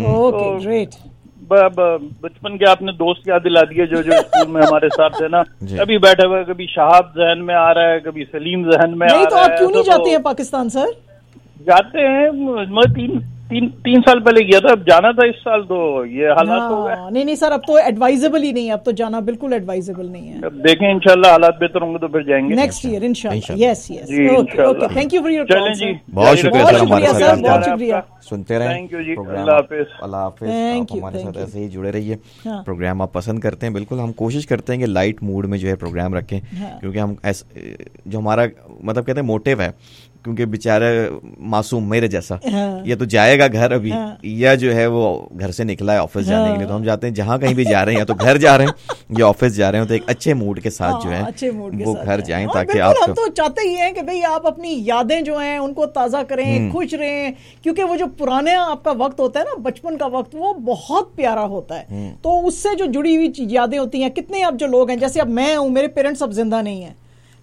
S17: بچپن کے آپ نے دوست یاد دلا دیے جو جو اسکول میں ہمارے ساتھ تھے نا, کبھی بیٹھے ہوئے, کبھی شہاب ذہن میں آ رہا ہے, کبھی سلیم ذہن میں آ رہا ہے.
S13: تو آپ کیوں نہیں جاتے ہیں پاکستان سر؟
S17: جاتے ہیں, میں تین تین تین سال پہلے گیا تھا, اب جانا تھا اس سال, تو یہ حالات ہو گئے.
S13: نہیں نہیں سر, اب تو ایڈوائزبل ہی نہیں ہے, اب تو جانا بالکل ایڈوائزبل نہیں ہے.
S17: اب دیکھیں انشاءاللہ حالات بہتر ہوں گے تو پھر جائیں گے
S13: نیکسٹ ایئر انشاءاللہ. Yes yes, okay okay, thank you for your call.
S17: جی
S14: بہت شکریہ سر, ہمارے ساتھ
S13: بہت شکریہ.
S14: سنتے رہیں پروگرام. اللہ حافظ. اللہ حافظ. آپ ہمارے ساتھ ایسے ہی جڑے رہیے. پروگرام آپ پسند کرتے ہیں, بالکل ہم کوشش کرتے ہیں کہ لائٹ موڈ میں جو ہے پروگرام رکھیں, کیونکہ ہم جو ہمارا مطلب کہتے ہیں موٹیو ہے, کیونکہ بیچارہ معصوم میرے جیسا یہ تو جائے گا گھر ابھی, یا جو ہے وہ گھر سے نکلا ہے آفس جانے کے لیے, تو ہم جاتے ہیں جہاں کہیں بھی جا رہے ہیں, یا تو گھر جا رہے ہیں یا آفس جا رہے ہیں, تو ایک اچھے موڈ کے ساتھ جو ہے وہ گھر جائیں, تاکہ آپ
S13: ہم تو چاہتے ہی ہیں کہ بھئی آپ اپنی یادیں جو ہیں ان کو تازہ کریں, خوش رہیں, کیونکہ وہ جو پرانے آپ کا وقت ہوتا ہے نا, بچپن کا وقت, وہ بہت پیارا ہوتا ہے. تو اس سے جو جڑی ہوئی یادیں ہوتی ہیں, کتنے اب جو لوگ ہیں, جیسے اب میں ہوں, میرے پیرنٹس اب زندہ نہیں ہیں,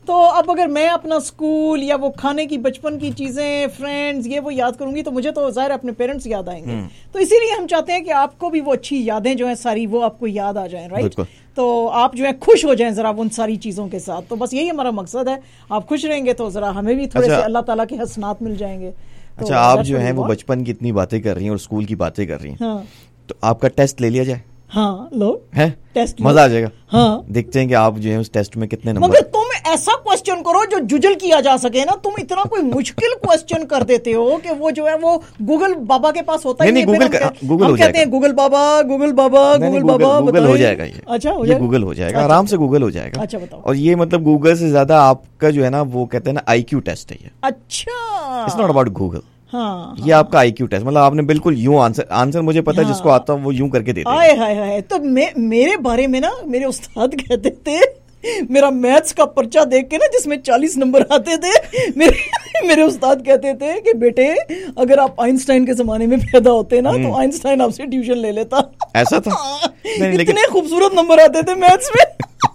S13: تو اب اگر میں اپنا اسکول یا وہ کھانے کی بچپن کی چیزیں فرینڈز یہ وہ یاد کروں گی تو مجھے تو ظاہر اپنے پیرنٹس یاد آئیں گے, تو اسی لیے ہم چاہتے ہیں کہ آپ کو بھی وہ اچھی یادیں جو ہیں ساری وہ آپ کو یاد آ جائیں, رائٹ, تو آپ جو ہے خوش ہو جائیں ذرا ان ساری چیزوں کے ساتھ. تو بس یہی ہمارا مقصد ہے, آپ خوش رہیں گے تو ذرا ہمیں بھی تھوڑے سے اللہ تعالیٰ کے حسنات مل جائیں گے.
S14: اچھا, آپ جو ہیں وہ بچپن کی اتنی باتیں کر رہی ہیں اور اسکول کی باتیں کر رہی ہیں, تو آپ کا ٹیسٹ لے لیا جائے.
S13: ہاں لو
S14: ہے,
S13: ٹیسٹ
S14: مزہ آ جائے گا.
S13: ہاں,
S14: دیکھتے ہیں کہ آپ جو ہے اس ٹیسٹ میں کتنے نمبر.
S13: مگر تم ایسا کوسچن کرو جو ججل کیا جا سکے نا. تم اتنا کوئی مشکل کوسچن کر دیتے ہو کہ وہ جو ہے وہ گوگل بابا کے پاس ہوتا ہے.
S14: نہیں, گوگل گوگل ہو جائے گا.
S13: گوگل بابا گوگل بابا گوگل بابا
S14: گوگل ہو جائے گا. یہ
S13: اچھا
S14: یہ گوگل ہو جائے گا, آرام سے گوگل ہو جائے گا.
S13: اچھا بتاؤ.
S14: اور یہ مطلب گوگل سے زیادہ آپ کا جو ہے نا وہ کہتے ہیں نا آئی کیو ٹیسٹ ہے یہ.
S13: اچھا,
S14: اٹس ناٹ اباؤٹ گوگل.
S13: ہاں,
S14: یہ آپ کا آئی کیو ٹیسٹ, مطلب آپ نے بالکل یوں آنسر آنسر مجھے پتا ہے جس کو آتا وہ یوں کر کے دیتے ہیں.
S13: ہائے ہائے. تو میرے بارے میں نا میرے استاد کہتے تھے, میرا میتھس کا پرچہ دیکھ کے نا جس میں چالیس نمبر آتے تھے, میرے میرے استاد کہتے تھے کہ بیٹے اگر آپ آئنسٹائن کے زمانے میں پیدا ہوتے نا تو آئنسٹائن آپ سے ٹیوشن لے لیتا.
S14: ایسا تھا,
S13: اتنے خوبصورت نمبر آتے تھے میتھس میں.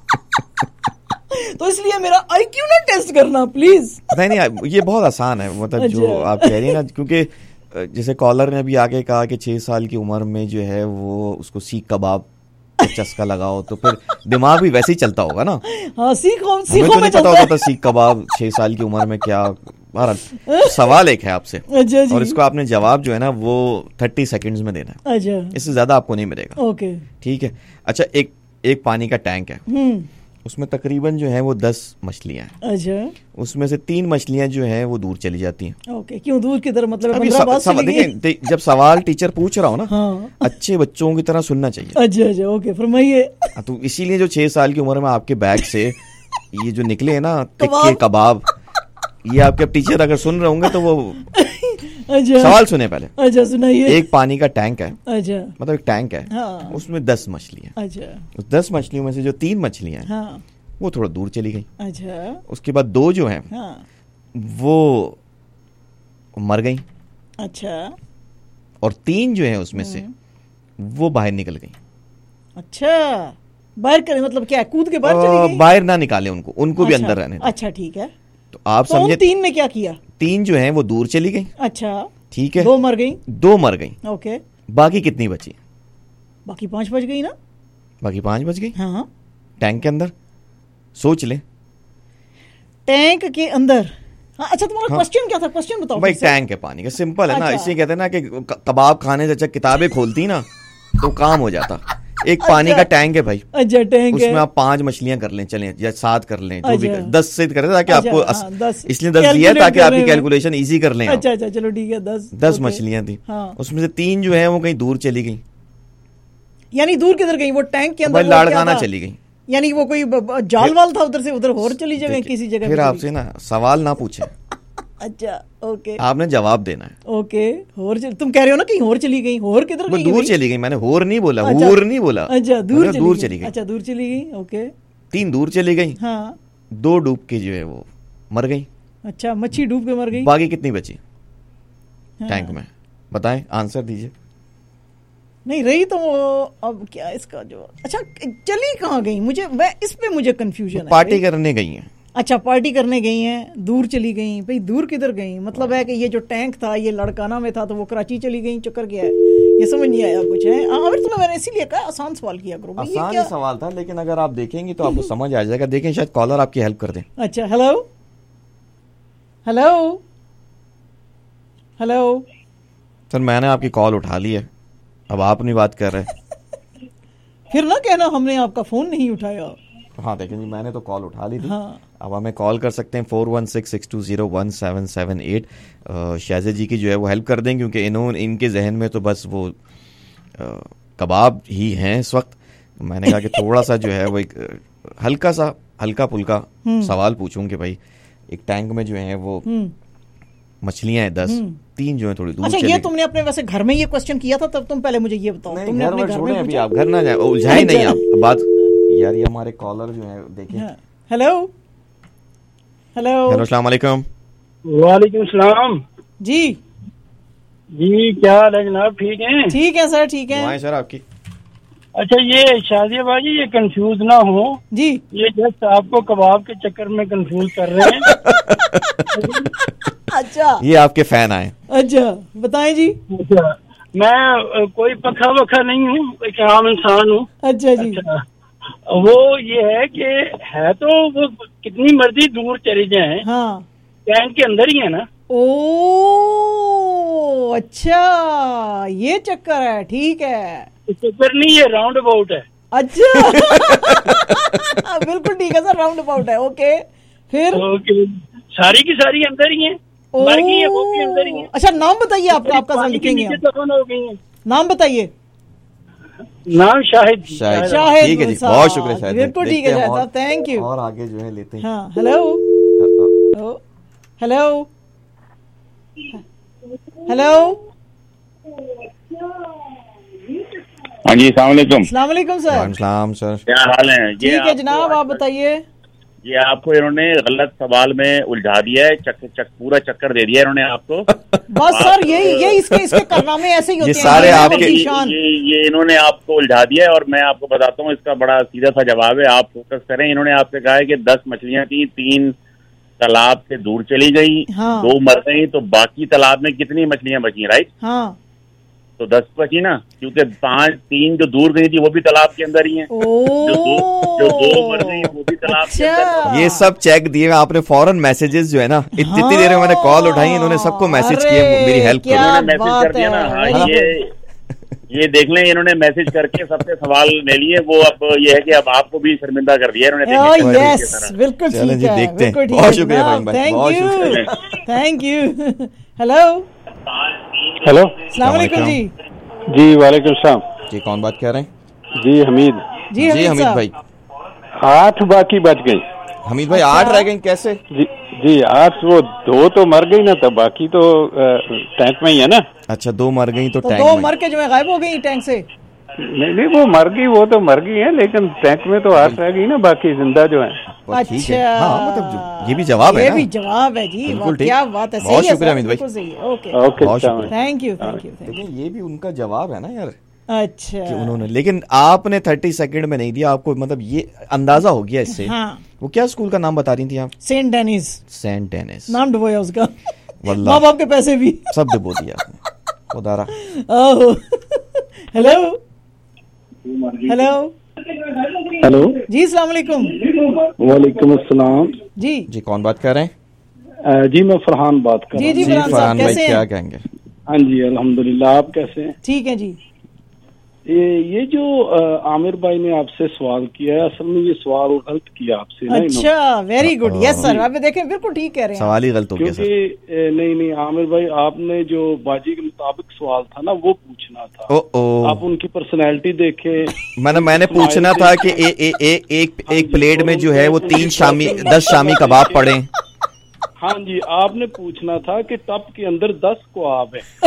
S13: تو اس لیے میرا آئی کیو نہ ٹیسٹ کرنا پلیز.
S14: نہیں نہیں, یہ بہت آسان ہے, مطلب جو آپ کہہ رہی ہیں نا, کیونکہ جیسے کالر نے ابھی آگے کہا کہ چھ سال کی عمر میں جو ہے وہ اس کو سیخ کباب چسکا لگاؤ تو پھر دماغ بھی ویسے ہی چلتا ہوگا نا.
S13: ہاں, سیکھو
S14: ہمیں تو نہیں پتا ہوتا تھا سیخ کباب چھ سال کی عمر میں کیا. سوال ایک ہے آپ سے, اور اس کو آپ نے جواب جو ہے نا وہ تھرٹی سیکنڈز میں دینا ہے, اس سے زیادہ آپ کو نہیں ملے گا.
S13: اوکے
S14: ٹھیک ہے. اچھا, ایک ایک پانی کا ٹینک ہے, اس میں تقریباً جو ہے وہ دس مچھلیاں ہیں.
S13: اچھا,
S14: اس میں سے تین مچھلیاں جو ہیں وہ دور چلی جاتی ہیں.
S13: اوکے, کیوں دور کدھر, مطلب
S14: دیکھیں جب سوال ٹیچر پوچھ رہا ہو نا اچھے بچوں کی طرح سننا چاہیے.
S13: اچھا اچھا, اوکے, فرمائیے.
S14: تو اسی لیے جو چھ سال کی عمر میں آپ کے بیگ سے یہ جو نکلے ہیں نا ٹکے کباب, یہ آپ کے ٹیچر اگر سن رہے ہوں گے تو وہ سوال سنیں پہلے.
S13: اچھا سنائیے.
S14: ایک پانی کا ٹینک ہے,
S13: اچھا,
S14: مطلب ایک ٹینک ہے, اس میں دس مچھلیاں.
S13: اچھا,
S14: اس دس مچھلیوں میں سے جو تین مچھلیاں ہیں وہ تھوڑا دور چلی گئی.
S13: اچھا,
S14: اس کے بعد دو جو ہیں وہ مر گئیں.
S13: اچھا,
S14: اور تین جو ہیں اس میں سے وہ باہر نکل گئیں.
S13: اچھا, باہر کریں مطلب کیا, کود کے باہر چلی گئی؟
S14: باہر نہ نکالے ان کو, ان کو بھی اندر رہنے.
S13: اچھا ٹھیک ہے.
S14: تو آپ سمجھے
S13: تین نے کیا کیا؟
S14: تین جو ہیں وہ دور چلی گئیں.
S13: اچھا
S14: ٹھیک ہے,
S13: دو مر گئیں.
S14: دو مر گئیں.
S13: اوکے,
S14: باقی کتنی بچی؟
S13: باقی پانچ بچ گئی نا.
S14: باقی پانچ بچ گئی.
S13: ہاں,
S14: ٹینک کے اندر. سوچ لیں,
S13: ٹینک کے اندر. اچھا, تمہارا کوسچن کیا تھا, کوسچن بتاؤ.
S14: بھائی ٹینک ہے پانی کا, سمپل ہے نا. اس لیے کہتے ہیں نا کہ کباب کھانے سے اچھا کتابیں کھولتی نا تو کام ہو جاتا. ایک پانی کا ٹینک ہے بھائی.
S13: اچھا, ٹینک
S14: اس میں آپ پانچ مچھلیاں کر لیں, چلیں یا سات کر لیں, جو بھی دس سے کریں تاکہ آپ کو, اس لیے دس دیا تاکہ آپ کی کیلکولیشن ایزی کر لیں.
S13: اچھا اچھا, چلو ٹھیک ہے. دس
S14: دس مچھلیاں تھیں, اس میں سے تین جو ہیں وہ کہیں دور چلی گئیں.
S13: یعنی دور کدھر گئی؟ وہ ٹینک کے اندر
S14: لاڑکانہ چلی گئی.
S13: یعنی وہ کوئی جال وال تھا ادھر سے ادھر اور چلی جگہ کسی جگہ.
S14: پھر آپ سے نا سوال نہ پوچھیں.
S13: اچھا, اوکے,
S14: آپ نے جواب دینا ہے.
S13: اوکے, اور تم کہہ رہے ہو نا کہیں اور چلی گئی, اور کدھر گئی؟
S14: دور چلی گئی. میں نے ہور نہیں بولا, ہور نہیں بولا.
S13: اچھا, دور
S14: دور چلی گئی.
S13: اچھا, دور چلی گئی. اوکے,
S14: تین دور چلی گئی.
S13: ہاں,
S14: دو ڈوب کے جو ہے وہ مر گئی.
S13: اچھا, مچھلی ڈوب کے مر گئی.
S14: باقی کتنی بچی ٹینک میں؟ بتائیں, آنسر دیجیے.
S13: نہیں رہی تو اب کیا اس کا جو, اچھا چلی کہاں گئی؟ مجھے اس پہ مجھے کنفیوژن ہے.
S14: پارٹی کرنے گئی ہیں.
S13: اچھا, پارٹی کرنے گئی ہیں, دور چلی گئیں. بھئی دور کدھر گئیں؟ مطلب ہے کہ یہ جو ٹینک تھا یہ لڑکانہ میں تھا تو وہ کراچی چلی گئیں, چکر گیا ہے, یہ سمجھ نہیں آیا کچھ ہے. ہاں تمہیں میں نے اسی لیے کہا آسان سوال کیا کرو.
S14: آسان ہی سوال تھا, لیکن اگر آپ دیکھیں گے تو آپ کو سمجھ آ جائے گا. دیکھیں شاید کالر آپ کی ہیلپ کر دیں.
S13: اچھا, ہیلو ہیلو ہیلو.
S14: سر میں نے آپ کی کال اٹھا لی ہے, اب آپ نہیں بات کر رہے.
S13: پھر نہ کہنا ہم نے آپ کا فون نہیں اٹھایا.
S14: ہاں دیکھیں جی, میں نے تو کال اٹھا لی تھی.
S13: ہاں,
S14: اب ہمیں کال کر سکتے ہیں four one six six two zero one seven seven eight. Shahzad ji کی جو ہے وہ ہیلپ کر دیں, کیونکہ انہوں ان کے ذہن میں تو بس وہ کباب ہی ہیں اس وقت. میں نے کہا کہ تھوڑا سا جو ہے وہ ایک ہلکا سا ہلکا پھلکا سوال پوچھوں کہ بھائی ایک ٹینک میں جو ہے وہ مچھلیاں ہیں دس, تین جو ہیں تھوڑی دور.
S13: اچھا, یہ تم نے اپنے ویسے گھر میں یہ کوسچن کیا تھا, تب تم پہلے مجھے یہ بتاؤ. تم نے اپنے گھر میں
S14: ابھی آپ گھر نہ جائیں, الجھائیں نہیں آپ بات. یار یہ ہمارے کالر جو ہیں دیکھیں.
S13: ہیلو ہیلو
S14: ہیلو, السلام علیکم.
S16: وعلیکم السلام.
S13: جی
S16: جی, کیا حال ہے جناب؟ ٹھیک ہیں؟
S13: ٹھیک ہے سر, ٹھیک ہے
S14: سر. آپ کی
S16: اچھا یہ شادیہ بھائی یہ کنفیوز نہ ہو
S13: جی,
S16: یہ جسٹ آپ کو کباب کے چکر میں کنفیوز کر رہے ہیں.
S13: اچھا
S14: یہ آپ کے فین آئے.
S13: اچھا بتائیں جی.
S16: اچھا میں کوئی پکا وکا نہیں ہوں, ایک عام انسان ہوں.
S13: اچھا جی.
S16: وہ یہ ہے کہ ہے تو وہ کتنی مرضی دور چلی جائیں,
S13: ہاں
S16: ٹینک کے اندر ہی ہے نا.
S13: او اچھا یہ چکر ہے, ٹھیک ہے.
S16: چکر نہیں, یہ راؤنڈ اباؤٹ ہے.
S13: اچھا بالکل ٹھیک ہے سر, راؤنڈ اباؤٹ ہے. اوکے پھر
S16: اوکے ساری کی ساری اندر ہی ہیں, مر گئی ہیں وہ بھی اندر ہی ہیں.
S13: اچھا نام بتائیے آپ کا, آپ کا لکھیں گے نام بتائیے.
S16: نام شاہد.
S14: شاہد
S13: شاہد
S14: ٹھیک ہے جی, بہت شکریہ شاہد.
S13: بالکل ٹھیک ہے شاہد صاحب, تھینک یو.
S14: اور آگے جو ہے لیتے ہیں.
S13: ہاں ہیلو ہیلو ہیلو.
S18: ہاں جی السلام علیکم.
S13: السلام علیکم سر.
S14: السلام سر,
S18: کیا حال ہے؟
S13: ٹھیک ہے جناب, آپ بتائیے.
S18: یہ آپ کو انہوں نے غلط سوال میں الجھا دیا ہے, چک چک پورا چکر دے دیا انہوں نے آپ کو.
S13: بس سر یہی یہ اس کے اس کے کارنامے ایسے ہی ہوتے ہیں.
S14: سارے آپ کے
S18: یہ انہوں نے آپ کو الجھا دیا ہے, اور میں آپ کو بتاتا ہوں اس کا بڑا سیدھا سا جواب ہے. آپ فوکس کریں. انہوں نے آپ سے کہا ہے کہ دس مچھلیاں تھیں, تین تالاب سے دور چلی گئی, دو مر گئی, تو باقی تالاب میں کتنی مچھلیاں بچی, رائٹ؟
S13: ہاں
S18: تو دس بچی نا, کیونکہ پانچ تین جو دور گئی تھی وہ بھی تالاب کے اندر ہی ہیں, جو دو جو دو مر گئی وہ بھی تالاب کے اندر.
S14: یہ سب چیک دیے آپ نے فوراً میسیجز جو ہے نا, اتنی دیر میں میں نے کال اٹھائی, انہوں نے سب کو میسج کیے میری ہیلپ کرو.
S18: انہوں نے میسج کر دیا نا. ہاں یہ یہ دیکھ لیں, انہوں نے میسج کر کے سب سے سوال لے لیے. وہ اب یہ ہے کہ اب آپ کو بھی شرمندہ کر دیا انہوں نے.
S13: بالکل
S14: چلیں جی دیکھتے ہیں. بہت شکریہ بھائی, بہت شکریہ,
S13: تھینک یو. ہیلو
S19: ہیلو
S13: السلام علیکم جی.
S19: جی وعلیکم السلام.
S14: جی کون بات کر رہے ہیں؟
S19: جی حمید.
S13: جی
S14: حمید بھائی.
S19: آٹھ باقی بچ گئی.
S14: حمید بھائی آٹھ رہ گئی کیسے؟
S19: جی جی آٹھ, وہ دو تو مر گئی نا, تو باقی تو ٹینک میں ہی ہے نا.
S14: اچھا دو مر گئی تو
S13: دو مر کے جو ہے غائب ہو گئی ٹینک سے.
S19: نہیں نہیں وہ مر گئی, وہ تو مر گئی ہے, لیکن ٹینک میں تو آٹھ رہ گئی نا, باقی زندہ جو ہیں.
S14: اچھا مطلب یہ بھی جواب ہے,
S13: یہ بھی جواب ہے جی. کیا بات ہے,
S14: بہت شکریہ حمید بھائی.
S13: اوکے
S14: بہت شکریہ,
S13: تھینک یو تھینک یو.
S14: لیکن یہ بھی ان کا جواب ہے نا یار.
S13: اچھا
S14: انہوں نے, لیکن آپ نے تھرٹی سیکنڈ میں نہیں دیا. آپ کو مطلب یہ اندازہ ہو گیا اس سے. وہ کیا اسکول کا نام بتا رہی تھی آپ؟
S13: سینٹ ڈینیز.
S14: سینٹ ڈینیز
S13: نام ڈبویا اس کا,
S14: واللہ
S13: ماں باپ کے پیسے بھی
S14: سب ڈبو دیا آپ نے, خدا را.
S13: ہیلو ہیلو
S19: ہیلو
S13: جی السلام علیکم.
S19: وعلیکم السلام.
S13: جی
S14: جی کون بات کر رہے ہیں؟
S19: جی میں فرحان بات کر رہا ہوں.
S13: جی
S14: جی فرحان بھائی کیا کہیں گے؟
S19: ہاں جی الحمدللہ, آپ کیسے ہیں؟
S13: ٹھیک ہے جی.
S19: یہ جو عامر بھائی نے آپ سے سوال کیا ہے, اصل میں یہ سوال غلط کیا آپ سے.
S13: اچھا ویری گڈ, یس سر, آپ دیکھیں بالکل ٹھیک کہہ رہے ہیں.
S14: سوال ہی غلط ہو گیا سر.
S19: کیونکہ نہیں نہیں عامر بھائی, آپ نے جو باجی کے مطابق سوال تھا نا وہ پوچھنا تھا. آپ ان کی پرسنالٹی دیکھیں.
S14: میں نے میں نے پوچھنا تھا کہ ایک پلیٹ میں جو ہے وہ تین شامی دس شامی کباب پڑے.
S19: ہاں جی آپ نے پوچھنا تھا کہ ٹپ کے اندر دس کواب ہے.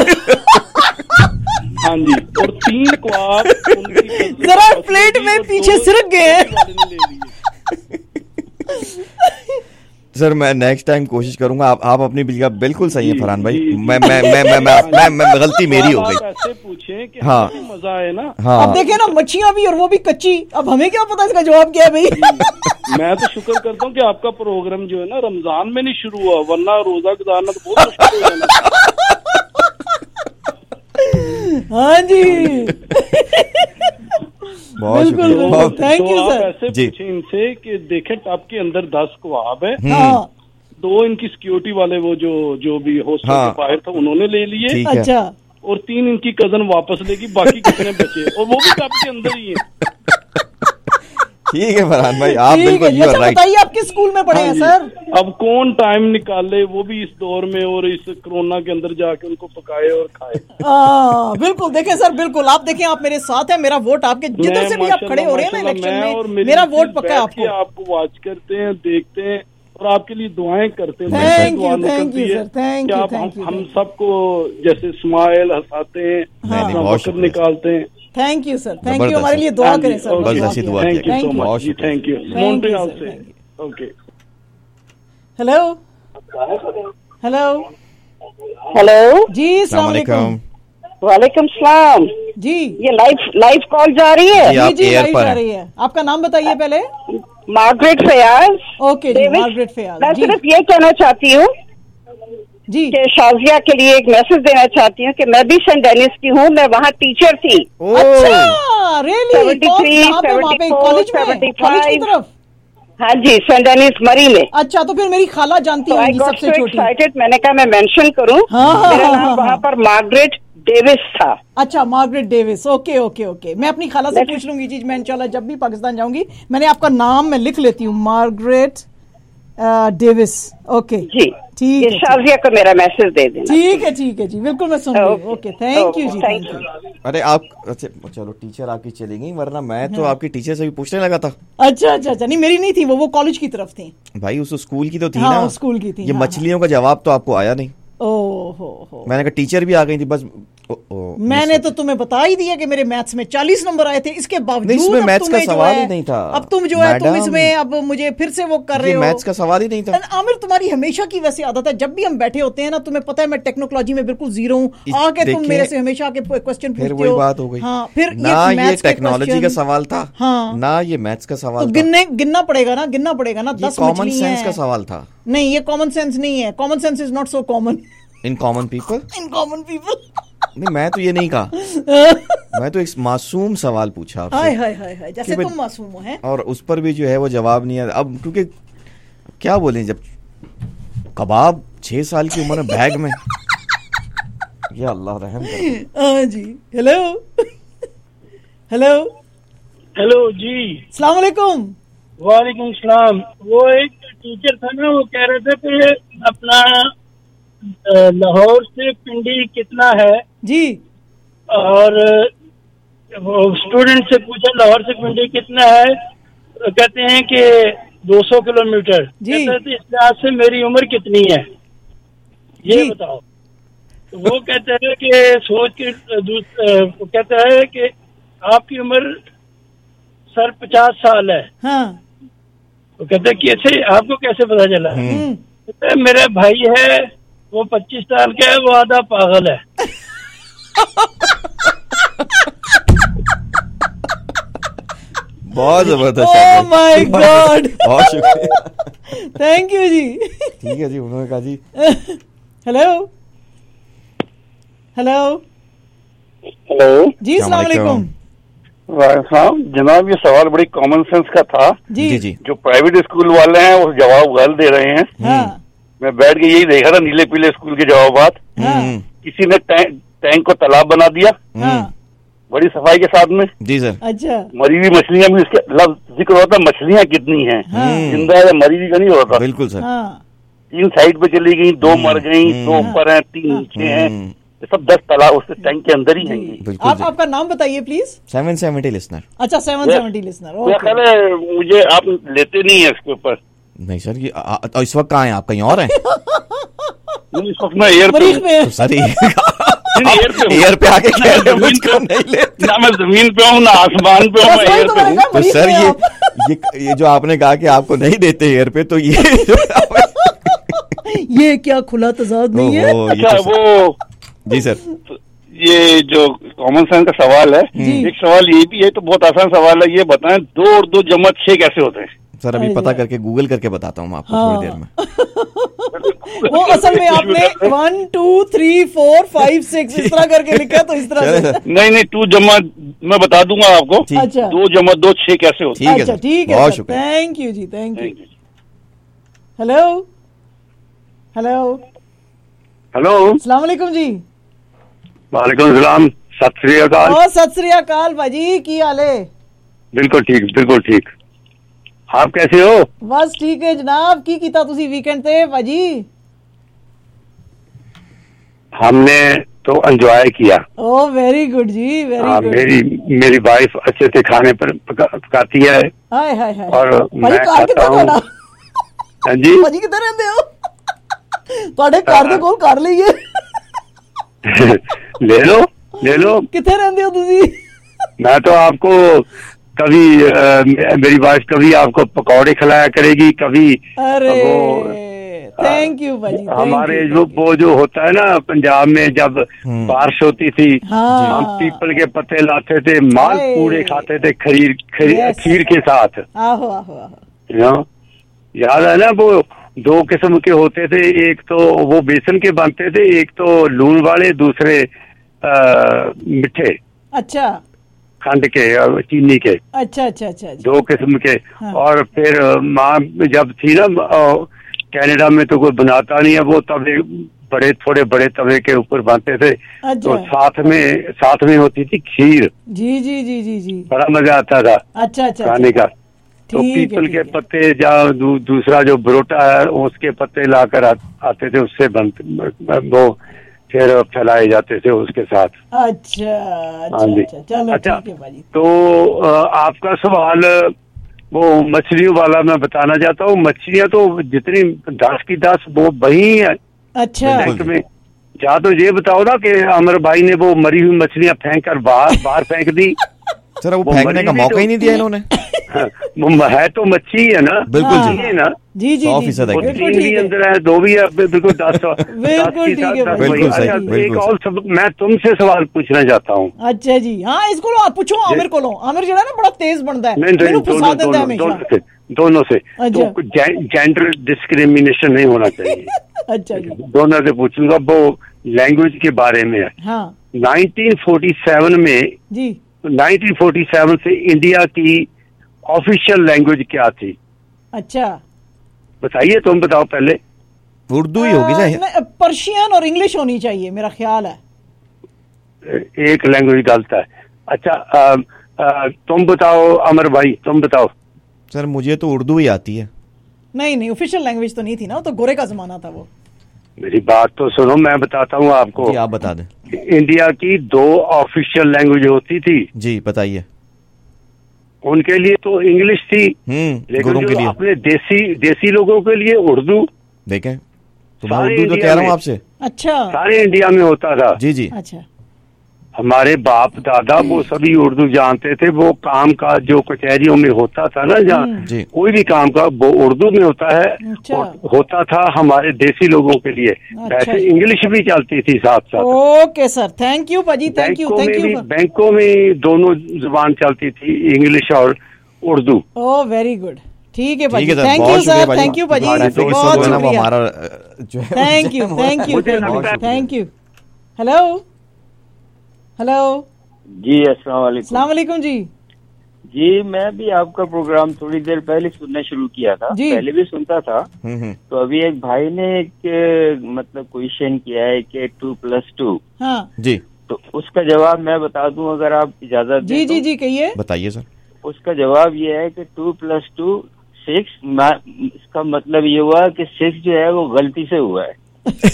S19: ہاں جی, اور تین کواب
S13: ذرا پلیٹ میں پیچھے سرک گئے.
S14: سر میں نیکسٹ ٹائم کوشش کروں گا. آپ اپنی بلکہ بالکل صحیح ہے فرحان بھائی, میں میں میں میں غلطی میری ہو گئی.
S19: ایسے پوچھیں کہ
S14: ہاں
S19: مزہ آئے نا.
S13: اب دیکھیں نا, مچھیاں بھی اور وہ بھی کچی, اب ہمیں کیا پتا اس کا جواب کیا ہے بھائی.
S19: میں تو شکر کرتا ہوں کہ آپ کا پروگرام جو ہے نا رمضان میں نہیں شروع ہوا, ورنہ روزہ گزارنا تو بہت مشکل ہو جانا.
S13: ہاں جی
S19: بالکل, تھینک یو سر. ایسے پوچھیں ان سے کہ دیکھیں ٹپ کے اندر دس کواب ہے, دو ان کی سیکیورٹی والے وہ جو جو بھی ہاسٹل کے باہر تھا انہوں نے لے لیے.
S13: اچھا,
S19: اور تین ان کی کزن واپس لے گی, باقی کتنے بچے, اور وہ بھی ٹپ کے اندر ہی ہیں.
S14: ٹھیک ہے فرحان بھائی, آپ بالکل
S13: یو آر رائٹ. بتائیے آپ کس اسکول میں پڑھے ہیں سر؟
S19: اب کون ٹائم نکالے وہ بھی اس دور میں, اور اس کرونا کے اندر جا کے ان کو پکائے اور کھائے.
S13: بالکل دیکھیں سر, بالکل آپ دیکھیں, آپ میرے ساتھ ہیں, میرا ووٹ آپ کے جدھر سے بھی آپ کھڑے ہو رہے ہیں نا الیکشن میں, میرا ووٹ پکا ہے آپ کو.
S19: آپ کو واچ کرتے ہیں, دیکھتے ہیں, اور آپ کے لیے دعائیں کرتے ہیں.
S13: Thank you thank you sir, thank you thank you.
S19: ہم سب کو جیسے اسمائل ہنساتے ہیں, وقت نکالتے ہیں.
S13: Thank you sir, thank you, ہمارے لیے دعا کریں sir.
S19: Thank you so much, thank you. Montreal سے. اوکے.
S13: ہیلو ہیلو
S20: ہیلو
S13: جی السلام علیکم.
S20: وعلیکم السلام.
S13: جی
S20: یہ لائف لائف کال جا رہی ہے؟
S13: جی جی لائف جا رہی ہے. آپ کا نام بتائیے پہلے.
S20: مارگریٹ فیاض.
S13: اوکے جی مارگریٹ فیاض.
S20: میں صرف یہ کہنا چاہتی ہوں
S13: جی
S20: کہ شازیہ کے لیے ایک میسج دینا چاہتی ہوں کہ میں بھی سینٹ ڈینس کی ہوں, میں وہاں ٹیچر تھی.
S13: اچھا really?
S20: Seventy three seventy four seventy five. ہاں جی سینٹ ڈینس مری میں.
S13: اچھا تو پھر میری خالہ جانتی ہوں سب سے چھوٹی.
S20: میں نے کہا میں مینشن کروں, میرا نام وہاں پر مارگریٹ ڈیوس تھا.
S13: اچھا Margaret Davis. Okay okay okay میں اپنی خالہ سے پوچھ لوں گی جی. میں انشاءاللہ جب بھی پاکستان جاؤں گی میں نے آپ کا نام میں لکھ لیتی ہوں, مارگریٹ ڈیوس. اوکے
S20: جی ٹھیک ہے. شازیہ کو میرا میسج دے دینا.
S13: ٹھیک ہے ٹھیک ہے جی بالکل میں سن رہی ہوں. اوکے تھینک یو جی تھینک یو.
S14: ارے آپ چلو ٹیچر آپ کی چلی گئی, ورنہ میں تو آپ کی ٹیچر سے بھی پوچھنے لگا تھا.
S13: اچھا اچھا اچھا نہیں میری نہیں تھی وہ وہ کالج کی طرف تھی.
S14: بھائی اس اسکول کی تو تھی
S13: نا.
S14: اسکول
S13: کی تھی.
S14: یہ مچھلیوں کا جواب تو آپ کو آیا نہیں.
S13: او ہو ہو
S14: میں نے کہا ٹیچر بھی آ گئی تھی بس.
S13: میں نے تو تمہیں بتا ہی دیا کہ میرے میتھس میں چالیس نمبر آئے تھے, اس کے باوجود
S14: اس میں میتھس کا سوال ہی نہیں تھا.
S13: اب تم جو ہے تم اس میں اب مجھے پھر سے وہ کر رہے ہو.
S14: میتھس کا سوال ہی نہیں تھا.
S13: عامر تمہاری ہمیشہ کی ویسے عادت ہے, جب بھی ہم بیٹھے ہوتے ہیں نا تمہیں پتا ہے میں ٹیکنالوجی میں بالکل زیرو ہوں, آ کے تم میرے سے ہمیشہ کے کوسچن پوچھتے ہو.
S14: پھر وہی بات ہو گئی.
S13: ہاں پھر
S14: نہ یہ ٹیکنالوجی کا سوال تھا نہ یہ میتھس کا سوال تھا.
S13: گننے گننا پڑے گا نا گننا پڑے گا نا. دس
S14: کامن سینس کا سوال تھا.
S13: نہیں یہ کامن سینس نہیں ہے. Common sense is not so common
S14: in common people.
S13: In common people
S14: نہیں میں تو یہ نہیں کہا, میں تو ایک معصوم سوال پوچھا آپ
S13: سے جیسے تم معصوم ہو ہیں,
S14: اور اس پر بھی جو ہے وہ جواب نہیں ہے. اب کیونکہ کیا بولیں جب کباب چھ سال کی عمر میں بیگ میں, یا اللہ رحم کرے.
S13: ہاں جی ہیلو ہیلو
S16: ہیلو جی
S13: السلام علیکم.
S16: وعلیکم السلام. وہ ایک ٹیچر تھا نا, وہ کہہ رہے تھے کہ اپنا لاہور سے پنڈی کتنا ہے
S13: جی, اور
S16: اسٹوڈنٹ سے پوچھا لاہور سے پنڈی کتنا ہے, کہتے ہیں کہ دو سو کلو میٹر. اس لحاظ سے میری عمر کتنی ہے یہ بتاؤ. وہ کہتے ہیں کہ سوچ کے کہتا ہے کہ آپ کی عمر سر پچاس سال ہے. وہ کہتے ہیں کہ ایسے آپ کو کیسے پتا چلا؟ کہتے ہیں میرا بھائی ہے وہ پچیس سال کا ہے, وہ آدھا پاگل ہے.
S14: بہت زبردست.
S13: اوہ مائی گاڈ,
S14: بہت شکریہ,
S13: تھینک یو جی.
S14: ٹھیک ہے جی. انہوں نے کہا جی
S13: ہیلو ہیلو
S17: ہیلو
S13: جی السلام علیکم.
S17: وعلیکم جناب, یہ سوال بڑی کامن سینس کا تھا.
S13: جی
S14: جی
S17: جو پرائیویٹ اسکول والے ہیں وہ جواب غلط دے رہے ہیں. میں بیٹھ کے یہی دیکھا تھا نیلے پیلے اسکول کے جوابات. کسی نے ٹینک کو تالاب بنا دیا بڑی صفائی کے ساتھ میں.
S14: جی سر.
S13: اچھا
S17: مری ہوئی مچھلیاں بھی اس کے لفظ ذکر ہوتا, مچھلیاں کتنی ہیں, زندہ ہے مری ہوئی کا نہیں ہوتا.
S14: بالکل سر.
S17: تین سائڈ پہ چلی گئی, دو مر گئی, دو اوپر ہیں, تین نیچے ہیں, سب دس تالاب اس ٹینک کے اندر ہی ہیں.
S13: آپ آپ کا نام بتائیے پلیز.
S14: Seven seventy listener.
S13: اچھا سیون سیونٹی لسنر.
S17: خیال ہے مجھے آپ لیتے نہیں ہیں اس کے اوپر.
S14: نہیں سر, یہ اس وقت کہاں ہیں آپ, کہیں اور ہیں؟
S17: اس وقت میں ایئر پہ
S14: سر ایئر پہ آ کے کہہ رہے مجھ کو نہیں لیتے.
S17: نہ میں زمین پہ ہوں نہ آسمان پہ ہوں, میں ایئر پہ ہوں.
S14: تو سر یہ یہ جو آپ نے کہا کہ آپ کو نہیں دیتے ایئر پہ, تو یہ
S13: یہ کیا کھلا تضاد نہیں ہے.
S17: اچھا وہ
S14: جی سر,
S17: یہ جو کامن سینس کا سوال ہے, ایک سوال یہ بھی ہے, تو بہت آسان سوال ہے, یہ بتائیں دو اور دو جمع چھ کیسے ہوتے ہیں؟
S14: سر ابھی پتا کر کے گوگل کر کے بتاتا ہوں آپ کو تھوڑی دیر میں.
S13: وہ اصل میں آپ نے one two three four five six اس طرح کر کے لکھا, تو اس طرح سے
S17: نہیں نہیں ٹو جمع میں بتا دوں گا آپ کو. دو جمع دو چھ کیسے ہوتے
S14: ہیں؟
S13: اچھا ٹھیک ہے, بہت شکریہ, تھینک یو جی thank you. Hello hello
S17: hello
S13: السلام علیکم جی.
S17: وعلیکم السلام. ست سری اکال.
S13: ست سری اکال باجی, کی حال ہے؟
S17: بالکل ٹھیک بالکل ٹھیک. آپ کیسے ہو؟
S13: بس ٹھیک ہے جناب. کی کیتا تسی ویکینڈ تے باجی؟
S17: ہم نے تو انجوائے کیا.
S13: او ویری گڈ جی, ویری گڈ.
S17: میری میری وائف اچھے سے کھانے پر پکاتی ہے.
S13: ہائے ہائے ہائے.
S17: اور میں کھاتا ہوں. ہاں جی
S13: باجی کدھر رہندے ہو؟ تواڈے گھر دے کول کر لئیے.
S17: لے لو لے لو.
S13: کتنے رہندے ہو تسی؟
S17: میں تو آپ کو کبھی میری وائف کبھی آپ کو پکوڑے کھلایا کرے گی, کبھی
S13: ارے تھینک یو بھائی.
S21: ہمارے جو وہ جو ہوتا ہے نا پنجاب میں جب بارش ہوتی تھی ہم پیپل کے پتے لاتے تھے مال پورے کھاتے تھے کھیر کھیر کے ساتھ. یاد ہے نا وہ دو قسم کے ہوتے تھے, ایک تو وہ بیسن کے بنتے تھے, ایک تو لون والے, دوسرے میٹھے.
S13: اچھا
S21: کھنڈ کے چینی کے.
S13: اچھا اچھا اچھا
S21: دو قسم کے. اور پھر ماں جب تھی نا کینیڈا میں تو کوئی بناتا نہیں ہے, وہ توے بڑے تھوڑے بڑے توے کے اوپر بنتے تھے تو ساتھ میں ساتھ میں ہوتی تھی کھیر.
S13: جی جی جی جی جی
S21: بڑا مزہ آتا تھا
S13: اچھا اچھا
S21: کھانے کا. تو پیپل کے پتے جہاں دوسرا جو بروٹا ہے اس کے پتے لا کر آتے تھے, اس سے بنتے وہ پھر پھیلائے جاتے تھے اس کے ساتھ.
S13: اچھا
S21: اچھا تو آپ کا سوال وہ مچھلیوں والا میں بتانا چاہتا ہوں. مچھلیاں تو جتنی دس کی دس وہ وہی ہیں.
S13: اچھا
S21: میں یا تو یہ بتاؤ نا کہ عمر بھائی نے وہ مری ہوئی مچھلیاں پھینک کر باہر باہر پھینک دی.
S14: سر وہ پھینکنے کا موقع ہی نہیں دیا انہوں نے.
S21: ہے تو مچھی ہے نا,
S14: بالکل
S21: جی نا,
S13: جی جی
S14: سو فیصد
S21: تین بھی اندر ہے, دو بھی ہے, بالکل دس سو. ایک اور میں تم سے سوال پوچھنا چاہتا ہوں.
S13: اچھا جی ہاں اس کو پوچھو عامر کو. عامر جو ہے نا بڑا تیز بنتا ہے
S21: دونوں سے. جینڈر ڈسکریمنیشن نہیں ہونا چاہیے.
S13: اچھا
S21: دونوں سے پوچھوں گا. وہ لینگویج کے بارے میں ہے. نائنٹین فورٹی سیون میں
S13: جی
S21: نائنٹین فورٹی سیون سے انڈیا کی آفیشیل لینگویج کیا تھی؟
S13: اچھا
S21: بتائیے, تم بتاؤ پہلے.
S14: اردو ہی ہوگی چاہیے,
S13: پرشین اور انگلش ہونی چاہیے میرا خیال ہے.
S21: ایک لینگویج غلط ہے. اچھا تم بتاؤ عمر بھائی, تم بتاؤ.
S14: سر مجھے تو اردو ہی آتی ہے.
S13: نہیں نہیں آفیشیل لینگویج تو نہیں تھی نا, وہ تو گورے کا زمانہ تھا. وہ
S21: میری بات تو سنو, میں بتاتا ہوں آپ کو.
S14: جی آپ بتا دیں.
S21: انڈیا کی دو آفیشیل لینگویج ہوتی تھی.
S14: جی بتائیے.
S21: ان کے لیے تو انگلش تھی, لیکن جو اپنے دیسی دیسی لوگوں کے لیے اردو.
S14: دیکھیں تو میں اردو تو کہہ رہا ہوں آپ سے.
S13: اچھا
S21: سارے انڈیا میں ہوتا تھا.
S14: جی جی
S13: اچھا.
S21: ہمارے باپ دادا وہ سبھی اردو جانتے تھے. وہ کام کا جو کچہریوں میں ہوتا تھا نا, جہاں کوئی بھی کام کا وہ اردو میں ہوتا ہے, ہوتا تھا ہمارے دیسی لوگوں کے لیے. ویسے انگلش بھی چلتی تھی ساتھ ساتھ.
S13: اوکے سر, تھینک یو باجی, تھینک یو تھینک یو.
S21: بینکوں میں دونوں زبان چلتی تھی, انگلش اور اردو.
S13: او ویری گڈ, ٹھیک ہے باجی, thank you sir, thank you باجی, بہت شکریہ, thank you thank you thank you. Hello hello
S22: جی السلام علیکم.
S13: السلام علیکم جی.
S22: جی میں بھی آپ کا پروگرام تھوڑی دیر پہلے سننا شروع کیا تھا.
S13: جی.
S22: پہلے بھی سنتا تھا. تو ابھی ایک بھائی نے ایک مطلب کویشچن کیا ہے کہ ٹو پلس ٹو.
S13: ہاں
S14: جی.
S22: تو اس کا جواب میں بتا دوں اگر آپ اجازت دیں.
S13: جی جی جی کہیے.
S14: بتائیے سر.
S22: اس کا جواب یہ ہے کہ ٹو پلس ٹو سکس. اس کا مطلب یہ ہوا کہ سکس جو ہے وہ غلطی سے ہوا ہے.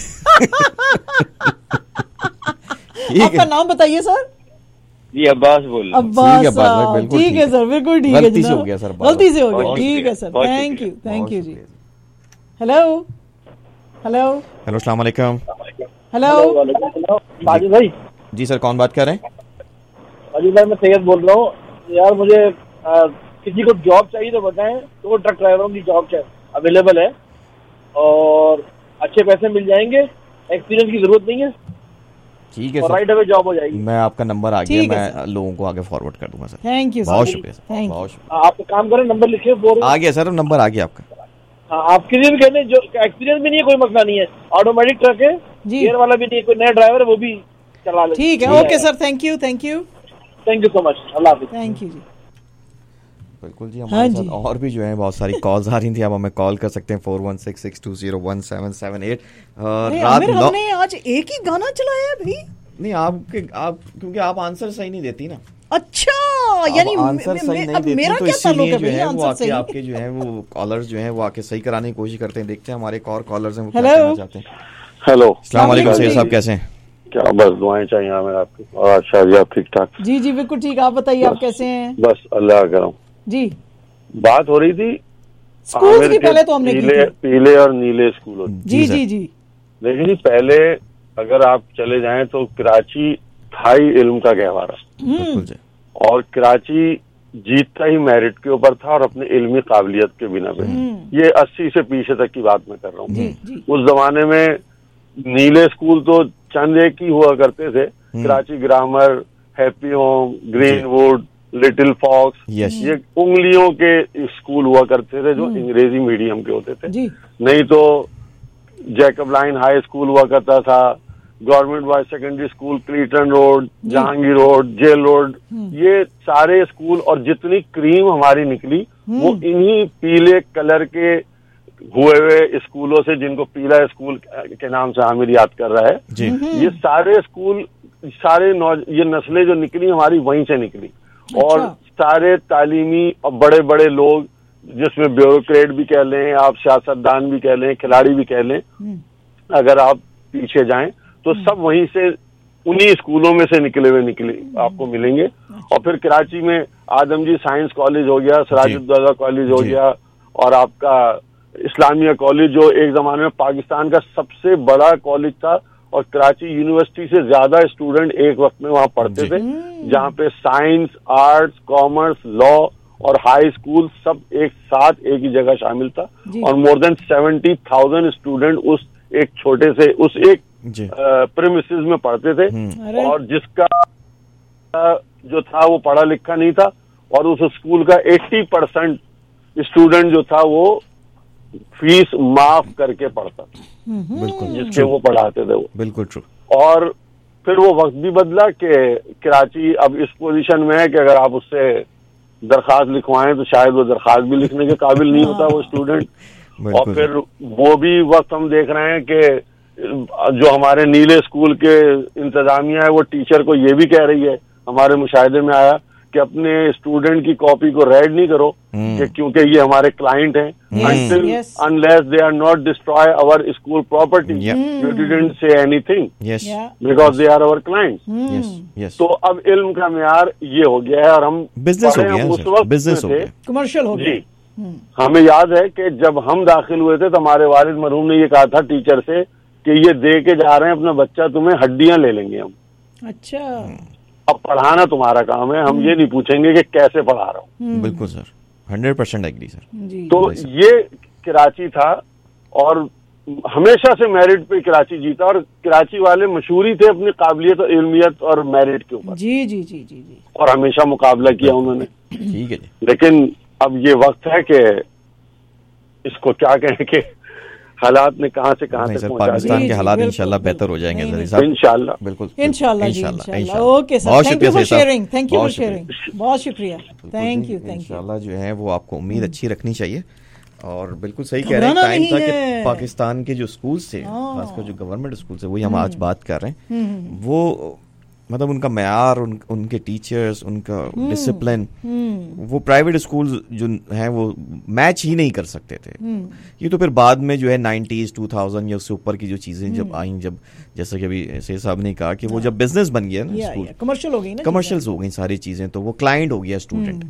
S13: آپ کا نام بتائیے سر.
S22: جی عباس بول رہا ہوں.
S13: عباس, ٹھیک ہے سر, بالکل ٹھیک ہے.
S14: غلطی سے ہو گیا سر,
S13: غلطی سے ہو گیا, ٹھیک ہے sir, thank you thank you جی. ہیلو ہیلو
S14: ہیلو السلام علیکم.
S13: ہیلو
S22: باجی بھائی.
S14: جی سر کون بات کر رہے ہیں؟
S22: باجی بھائی میں سید بول رہا ہوں. یار مجھے کسی کو جاب چاہیے تو بتائیں. دو ٹرک ڈرائیوروں کی جاب اویلیبل ہے اور اچھے پیسے مل جائیں گے, ایکسپیرینس کی ضرورت نہیں ہے.
S14: ٹھیک ہے
S22: سر, رائٹ اوے جاب ہو جائے گی.
S14: میں آپ کا نمبر آ گیا, میں لوگوں کو آگے فارورڈ کر دوں گا سر.
S13: تھینک یو,
S14: بہت شکریہ سر, بہت شکریہ.
S22: آپ ایک کام کریں, نمبر لکھیں.
S14: آ گیا سر, نمبر آ گیا آپ کا.
S22: ہاں آپ کسی بھی کہتے ہیں جو ایکسپیرینس بھی نہیں ہے کوئی مسئلہ نہیں ہے. آٹومیٹک ٹرک ہے, گیئر والا بھی نہیں ہے, کوئی نیا ڈرائیور ہے وہ بھی چلا لے.
S13: ٹھیک ہے, okay sir, thank you thank you
S22: thank you so much. اللہ حافظ.
S13: تھینک یو جی.
S14: بالکل جی. ہمارے ساتھ اور بھی جو ہیں بہت ساری کالز آ رہی تھیں. اب ہمیں کال کر سکتے ہیں four one six six two zero one seven seven eight.
S13: رات ہم نے آج ایک ہی گانا چلایا ہے بھائی.
S14: نہیں آپ کے آپ کیونکہ آپ آنسر صحیح نہیں دیتی نا.
S13: اچھا یعنی
S14: آنسر صحیح نہیں دیتی
S13: میرا
S14: تو
S13: کیا
S14: اسی
S13: تعلق
S14: لیے
S13: ہے
S14: جو ہے وہ
S13: آنسر صحیح.
S14: آپ کے جو ہیں وہ کالرز جو ہیں وہ آ کے صحیح کرانے کی کوشش کرتے ہیں. دیکھتے ہیں ہمارے ایک اور کالرز ہیں وہ کیا کہنا چاہتے ہیں.
S21: ہیلو
S14: السلام علیکم سید صاحب, کیسے ہیں؟
S21: کیا بس دعائیں چاہیے ہمیں آپ کی. اور اچھا جی آپ ٹھیک ٹھاک؟
S13: جی جی بالکل ٹھیک. آپ بتائیے آپ کیسے ہیں؟
S21: بس اللہ کا کرم.
S13: جی
S21: بات ہو رہی تھی
S13: اسکول کی, پہلے تو ہم نے
S21: پیلے پیلے اور نیلے اسکول ہوتے.
S13: جی جی جی.
S21: لیکن جی پہلے اگر آپ چلے جائیں تو کراچی تھا ہی علم کا گہوارہ,
S14: بالکل جی.
S21: اور کراچی जीतता ही मेरिट के ऊपर था और अपने इल्मी काबिलियत के बिना पे। ये अस्सी से पीछे तक की बात मैं कर रहा हूँ। उस जमाने में नीले स्कूल तो चंद एक ही हुआ करते थे, Karachi grammar, happy home, Greenwood, little fox, ये उंगलियों के स्कूल हुआ करते थे जो अंग्रेजी मीडियम के होते थे। नहीं तो जैकब लाइन हाई स्कूल हुआ करता था, government boys secondary school, Clayton road, Jahangir road, jail road, ये सारे स्कूल और जितनी क्रीम हमारी निकली वो इन्हीं पीले कलर के हुए हुए स्कूलों से, जिनको पीला स्कूल के नाम से आमिर याद कर रहा है। ये सारे स्कूल, सारे ये नस्लें जो निकली हमारी वहीं से निकली। और सारे तालीमी और बड़े बड़े लोग, जिसमें ब्यूरोक्रेट भी कह लें आप, सियासतदान भी कह लें, खिलाड़ी भी कह लें, अगर आप पीछे जाएं तो सब वहीं से, उन्हीं स्कूलों में से निकले हुए निकले आपको मिलेंगे। और फिर कराची में आदमजी साइंस कॉलेज हो गया, सिराजुद्दौला कॉलेज हो गया, और आपका इस्लामिया कॉलेज जो एक जमाने में पाकिस्तान का सबसे बड़ा कॉलेज था और कराची यूनिवर्सिटी से ज्यादा स्टूडेंट एक वक्त में वहां पढ़ते थे, जहां पे साइंस, आर्ट्स, कॉमर्स, लॉ और हाई स्कूल सब एक साथ एक ही जगह शामिल था। और more than seventy thousand student उस एक छोटे से, उस एक प्रीमिसेस में पढ़ते थे, और जिसका जो था वो पढ़ा लिखा नहीं था, और उस स्कूल का अस्सी परसेंट स्टूडेंट जो था वो फीस माफ करके पढ़ता था,
S14: बिल्कुल,
S21: जिसके वो पढ़ाते थे वो।
S14: बिल्कुल ट्रू।
S21: और फिर वो वक्त भी बदला कि कराची अब इस पोजीशन में है कि अगर आप उससे दरखास्त लिखवाएं तो शायद वो दरखास्त भी लिखने के काबिल नहीं होता वो स्टूडेंट। और फिर वो भी वक्त हम देख रहे हैं कि जो हमारे नीले स्कूल के इंतजामिया है वो टीचर को ये भी कह रही है, हमारे मुशाहिदे में आया कि अपने स्टूडेंट की कॉपी को रेड नहीं करो, कि क्योंकि ये हमारे क्लाइंट हैं, until unless they are not destroy our school property, you didn't say anything, because they are our clients. तो अब इल्म का म्यार ये हो गया है, और हम
S14: बिजनेस हो गया, उस वक्त बिजनेस हो गया,
S13: कमर्शियल हो गया।
S21: जी, हमें याद है कि जब हम दाखिल हुए थे तो हमारे वालिद मरहूम ने ये कहा था टीचर से कि ये दे के जा रहे हैं अपना बच्चा, तुम्हें हड्डियां ले लेंगे हम।
S13: अच्छा,
S21: अब पढ़ाना तुम्हारा काम है, हम ये नहीं पूछेंगे कि कैसे पढ़ा रहा हूँ।
S14: बिल्कुल sir, hundred percent agree sir.
S21: तो ये कराची था, और हमेशा से मेरिट पे कराची जीता, और कराची वाले मशहूर ही थे अपनी काबिलियत और इल्मियत और मेरिट के ऊपर।
S13: जी जी जी जी जी
S21: और हमेशा मुकाबला किया उन्होंने।
S14: ठीक है जी।
S21: लेकिन अब ये वक्त है कि इसको क्या कहें कि हालात ने कहां से कहां तक पहुंचा
S14: पाकिस्तान के हालात इंशाल्लाह बेहतर हो जाएंगे
S21: इंशाल्लाह,
S14: बिल्कुल
S13: इंशाल्लाह इंशाल्लाह। Okay sir, thank you for sharing, thank you for sharing, बहुत शुक्रिया, थैंक यू, थैंक यू।
S14: इंशाल्लाह जो है वो आपको उम्मीद अच्छी रखनी चाहिए, और बिल्कुल सही कह रहे हैं, टाइम था कि पाकिस्तान के जो स्कूल थे, खासकर जो गवर्नमेंट स्कूल है, वही हम आज बात कर रहे हैं, वो मतलब उनका मयार, उन, उनके टीचर्स, उनका डिसिप्लिन, वो प्राइवेट स्कूल जो हैं वो मैच ही नहीं कर सकते थे। ये तो फिर बाद में जो है नाइन्टीज, टू थाउजेंड या उससे ऊपर की जो चीजें जब आई, जब जैसे कि अभी सैयद साहब ने कहा कि वो जब बिजनेस बन गया ना, स्कूल
S13: कमर्शियल हो गई ना,
S14: कमर्शियल्स हो गई सारी चीजें, तो वो क्लाइंट हो गया स्टूडेंट,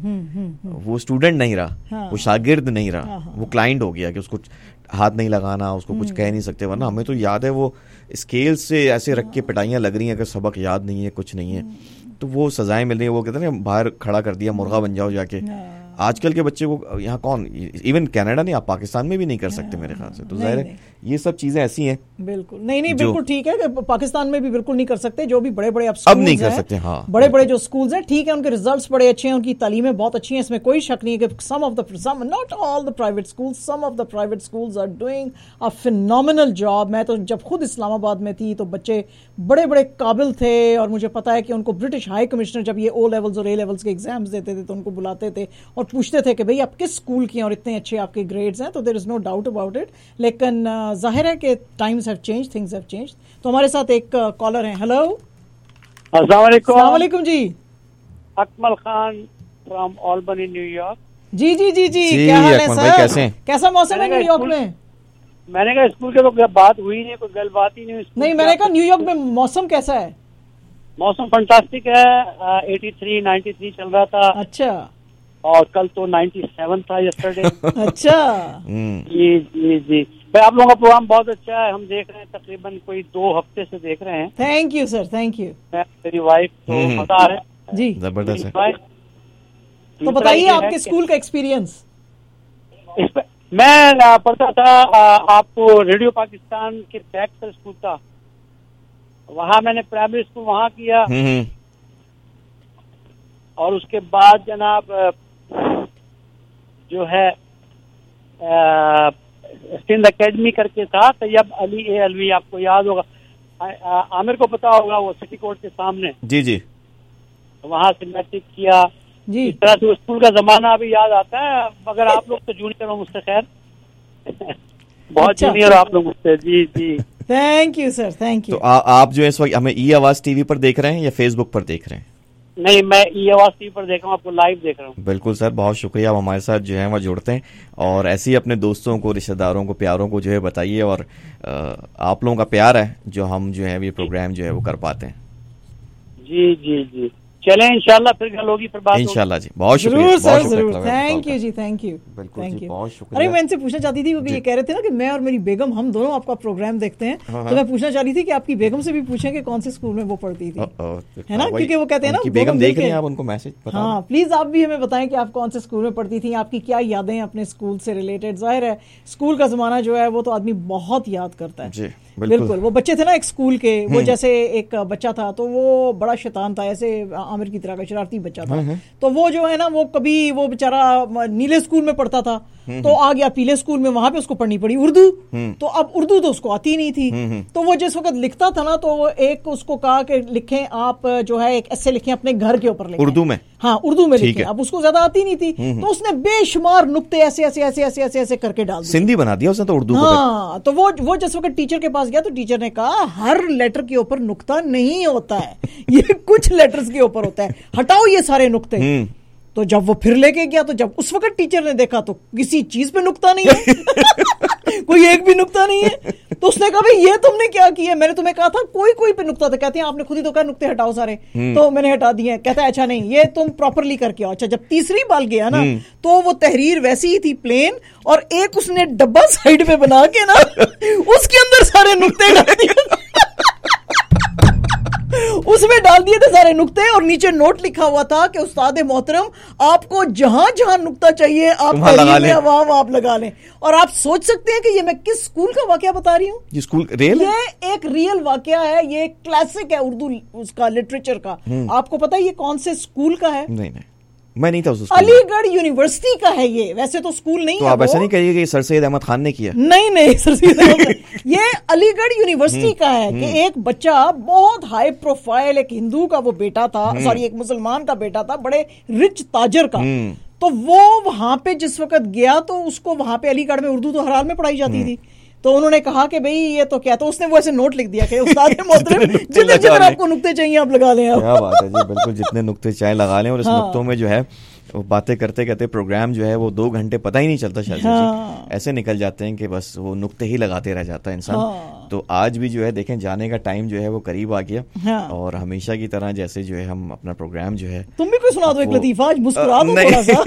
S14: वो स्टूडेंट नहीं रहा, वो शागिर्द नहीं रहा, वो क्लाइंट हो गया कि उसको हाथ नहीं लगाना, उसको कुछ कह नहीं सकते। वरना हमें तो याद है वो स्केल से ऐसे रख के पिटाइयां लग रही हैं, अगर सबक याद नहीं है, कुछ नहीं है, तो वो सजाएं मिल रही है। वो कहते हैं ना, बाहर खड़ा कर दिया, मुर्गा बन जाओ जाके। आजकल के बच्चे को यहाँ कौन, इवन कनाडा नहीं, आप पाकिस्तान में भी नहीं कर सकते मेरे ख्याल से। तो जाहिर है ये सब चीजें ऐसी हैं,
S13: बिल्कुल नहीं नहीं बिल्कुल ठीक है कि पाकिस्तान में भी बिल्कुल नहीं कर सकते, जो भी बड़े बड़े अब
S14: अब नहीं कर सकते। हाँ,
S13: बड़े बड़े जो स्कूल्स हैं, ठीक है, उनके रिजल्ट्स बड़े अच्छे हैं, उनकी तालीमें बहुत अच्छी हैं, इसमें कोई शक नहीं है कि some of the some not all the private schools, some of the private schools are doing a phenomenal job. मैं तो जब खुद इस्लामाबाद में थी तो बच्चे बड़े बड़े काबिल थे, और मुझे पता है कि उनको ब्रिटिश हाई कमिश्नर जब ये ओ लेवल्स और ए लेवल्स के एग्जाम्स देते थे तो उनको बुलाते थे और पूछते थे कि भाई आप किस स्कूल की हैं और इतने अच्छे आपके ग्रेड्स हैं। तो there is no doubt about it. लेकिन जाहिर है कि times have changed, things have changed. तो हमारे साथ एक कॉलर हैं। हेलो,
S1: अस्सलाम वालेकुम।
S13: अस्सलाम वालेकुम जी।
S1: Akmal Khan from Albany, New York.
S13: जी जी जी जी, क्या हाल है सर?
S14: कैसे हैं?
S13: कैसा मौसम है न्यूयॉर्क में?
S1: मैंने कहा स्कूल के तो बात हुई नहीं, कोई गल बात ही नहीं।
S13: नहीं, मैंने कहा न्यूयॉर्क में मौसम कैसा है?
S1: मौसम फंटास्टिक है, एटी थ्री नाइन्टी थ्री चल रहा था।
S13: अच्छा,
S1: और कल तो नाइन्टी सेवन था यस्टरडे।
S13: अच्छा
S1: जी जी जी भाई, आप लोगों का प्रोग्राम बहुत अच्छा है, हम देख रहे हैं, तकरीबन कोई दो हफ्ते से देख रहे हैं।
S13: Thank you sir, thank you.
S1: मेरी वाइफ तो मजा आ रहा है
S13: जी,
S14: जबरदस्त है।
S13: تو بتائیے آپ کے اسکول کا ایکسپیرینس.
S1: میں پڑھتا تھا آپ کو ریڈیو پاکستان کے بیک پر اسکول تھا, وہاں میں نے پرائمری اسکول وہاں کیا, اور اس کے بعد جناب جو ہے سندھ اکیڈمی کر کے تھا, طیب علی اے الوی, آپ کو یاد ہوگا, عامر کو پتا ہوگا, وہ سٹی کورٹ کے سامنے.
S14: جی جی.
S1: وہاں سے میٹرک کیا. جی. اس طرح سے اسکول کا زمانہ ابھی یاد آتا ہے, مگر آپ لوگ تو جونیئر ہو مجھ سے, خیر بہت جونیئر آپ لوگ مجھ سے. جی جی.
S13: Thank you sir, thank you.
S14: تو آپ جو اس وقت ہمیں ای آواز ٹی وی پر دیکھ رہے ہیں یا فیس بک پر دیکھ رہے ہیں؟
S1: نہیں, میں ای آواز ٹی وی پر دیکھ رہا ہوں, آپ کو لائیو دیکھ رہا ہوں.
S14: بالکل سر, بہت شکریہ. آپ ہمارے ساتھ جو ہے وہ جڑتے ہیں, اور ایسے ہی اپنے دوستوں کو, رشتہ داروں کو, پیاروں کو جو ہے بتائیے, اور آپ لوگوں کا پیار ہے جو ہم جو ہے یہ پروگرام جو ہے وہ کر پاتے ہیں.
S1: جی جی جی, چلیں انشاءاللہ پھر گل ہوگی, پھر بات
S14: انشاءاللہ. جی بہت شکریہ.
S13: ضرور سر, ضرور. تھینک یو جی, تھینک یو.
S14: بالکل جی, بہت شکریہ.
S13: ارے میں ان سے پوچھنا چاہتی تھی, کیونکہ یہ کہہ رہے تھے نا کہ میں اور میری بیگم ہم دونوں آپ کا پروگرام دیکھتے ہیں, تو میں پوچھنا چاہ رہی تھی کہ آپ کی بیگم سے بھی پوچھیں کہ کون سے اسکول میں وہ پڑھتی تھی, ہے نا, کیونکہ وہ کہتے ہیں نا
S14: بیگم دیکھ رہے ہیں آپ, ان کو میسج.
S13: ہاں پلیز آپ بھی ہمیں بتائیں کہ آپ کون سے اسکول میں پڑھتی تھیں, آپ کی کیا یادیں ہیں اپنے اسکول سے ریلیٹڈ. ظاہر ہے اسکول کا زمانہ جو ہے وہ تو آدمی بہت یاد کرتا ہے.
S14: جی
S13: بالکل. وہ بچے تھے نا ایک اسکول کے, وہ جیسے ایک بچہ تھا تو وہ بڑا شیطان تھا, ایسے عامر کی طرح کا شرارتی بچہ تھا, تو وہ جو ہے نا وہ کبھی وہ بیچارہ نیلے اسکول میں پڑھتا تھا, تو آ گیا پیلے اسکول میں, وہاں پہ اس کو پڑھنی پڑی اردو, تو اب اردو تو اس کو آتی نہیں تھی, تو وہ جس وقت لکھتا تھا نا تو وہ ایک اس کو کہا کہ لکھیں آپ جو ہے ایک ایسے لکھیں اپنے گھر کے اوپر لکھیں
S14: اردو میں,
S13: ہاں اردو میں لکھیں. اب اس کو زیادہ آتی نہیں تھی, تو اس نے بے شمار نقطے ایسے ایسے ایسے ایسے ایسے ایسے کر کے ڈال دیے,
S14: سندھی بنا دیا اس نے تو اردو.
S13: ہاں, تو وہ وہ جس وقت ٹیچر کے پاس گیا تو ٹیچر نے کہا ہر لیٹر کے اوپر نقطہ نہیں ہوتا ہے, یہ کچھ لیٹرز کے اوپر ہوتا ہے, ہٹاؤ یہ سارے نقطے. تو جب وہ پھر لے کے گیا تو جب اس وقت ٹیچر نے دیکھا تو کسی چیز پہ نقطہ نہیں ہے, کوئی ایک بھی نقطہ نہیں ہے. تو اس نے کہا بھائی یہ تم نے کیا کیا, میں نے تمہیں کہا تھا کوئی کوئی پہ نقطہ تھا. کہتے ہیں آپ نے خود ہی تو کہا نقطے ہٹاؤ سارے, تو میں نے ہٹا دیے. کہتا ہے اچھا نہیں یہ تم پراپرلی کر کے آؤ. اچھا جب تیسری بار گیا نا تو وہ تحریر ویسی ہی تھی پلین, اور ایک اس نے ڈبہ سائڈ پہ بنا کے نا اس کے اندر سارے نقطے ڈال دیے, اس میں ڈال دیے تھے سارے نقطے, اور نیچے نوٹ لکھا ہوا تھا کہ استاد محترم آپ کو جہاں جہاں نقطہ چاہیے آپ تحریر میں وہاں وہاں آپ لگا لیں. اور آپ سوچ سکتے ہیں کہ یہ میں کس اسکول کا واقعہ بتا رہی ہوں.
S14: یہ اسکول ریل ہے,
S13: یہ ایک ریئل واقعہ ہے, یہ ایک کلاسک ہے اردو اس کا لٹریچر کا. آپ کو پتا ہے یہ کون سے اسکول کا ہے؟
S14: نہیں نہیں میں نہیں تھا اس
S13: علی گڑھ یونیورسٹی کا ہے یہ, ویسے تو اسکول نہیں ہے.
S14: تو آپ ایسا نہیں کہیے کہ سر سید احمد خان نے کیا.
S13: نہیں نہیں سر سید احمد یہ علی گڑھ یونیورسٹی کا ہے کہ ایک بچہ بہت ہائی پروفائل, ایک ہندو کا وہ بیٹا تھا, سوری ایک مسلمان کا بیٹا تھا, بڑے رچ تاجر کا. تو وہ وہاں پہ جس وقت گیا تو اس کو وہاں پہ علی گڑھ میں اردو تو ہر حال میں پڑھائی جاتی تھی, تو انہوں نے کہا کہ بھئی یہ تو کیا, تو اس نے وہ ایسے نوٹ لکھ دیا کہ استاد محترم جتنے جتنے آپ کو نقطے چاہیے آپ لگا لیں.
S14: کیا بات ہے جی, بالکل جتنے نقطے چاہے لگا لیں. اور اس نقطوں میں جو ہے باتیں کرتے کرتے پروگرام جو ہے وہ دو گھنٹے پتہ ہی نہیں چلتا شاید جی, ایسے نکل جاتے ہیں کہ بس وہ نقطے ہی لگاتے رہ جاتا ہے انسان. تو آج بھی جو ہے دیکھیں جانے کا ٹائم جو ہے وہ قریب آ گیا, اور ہمیشہ کی طرح جیسے جو ہے ہم اپنا پروگرام جو ہے,
S13: تم بھی کوئی سنا دو ایک لطیفہ, آج مسکرا دو تھوڑا سا.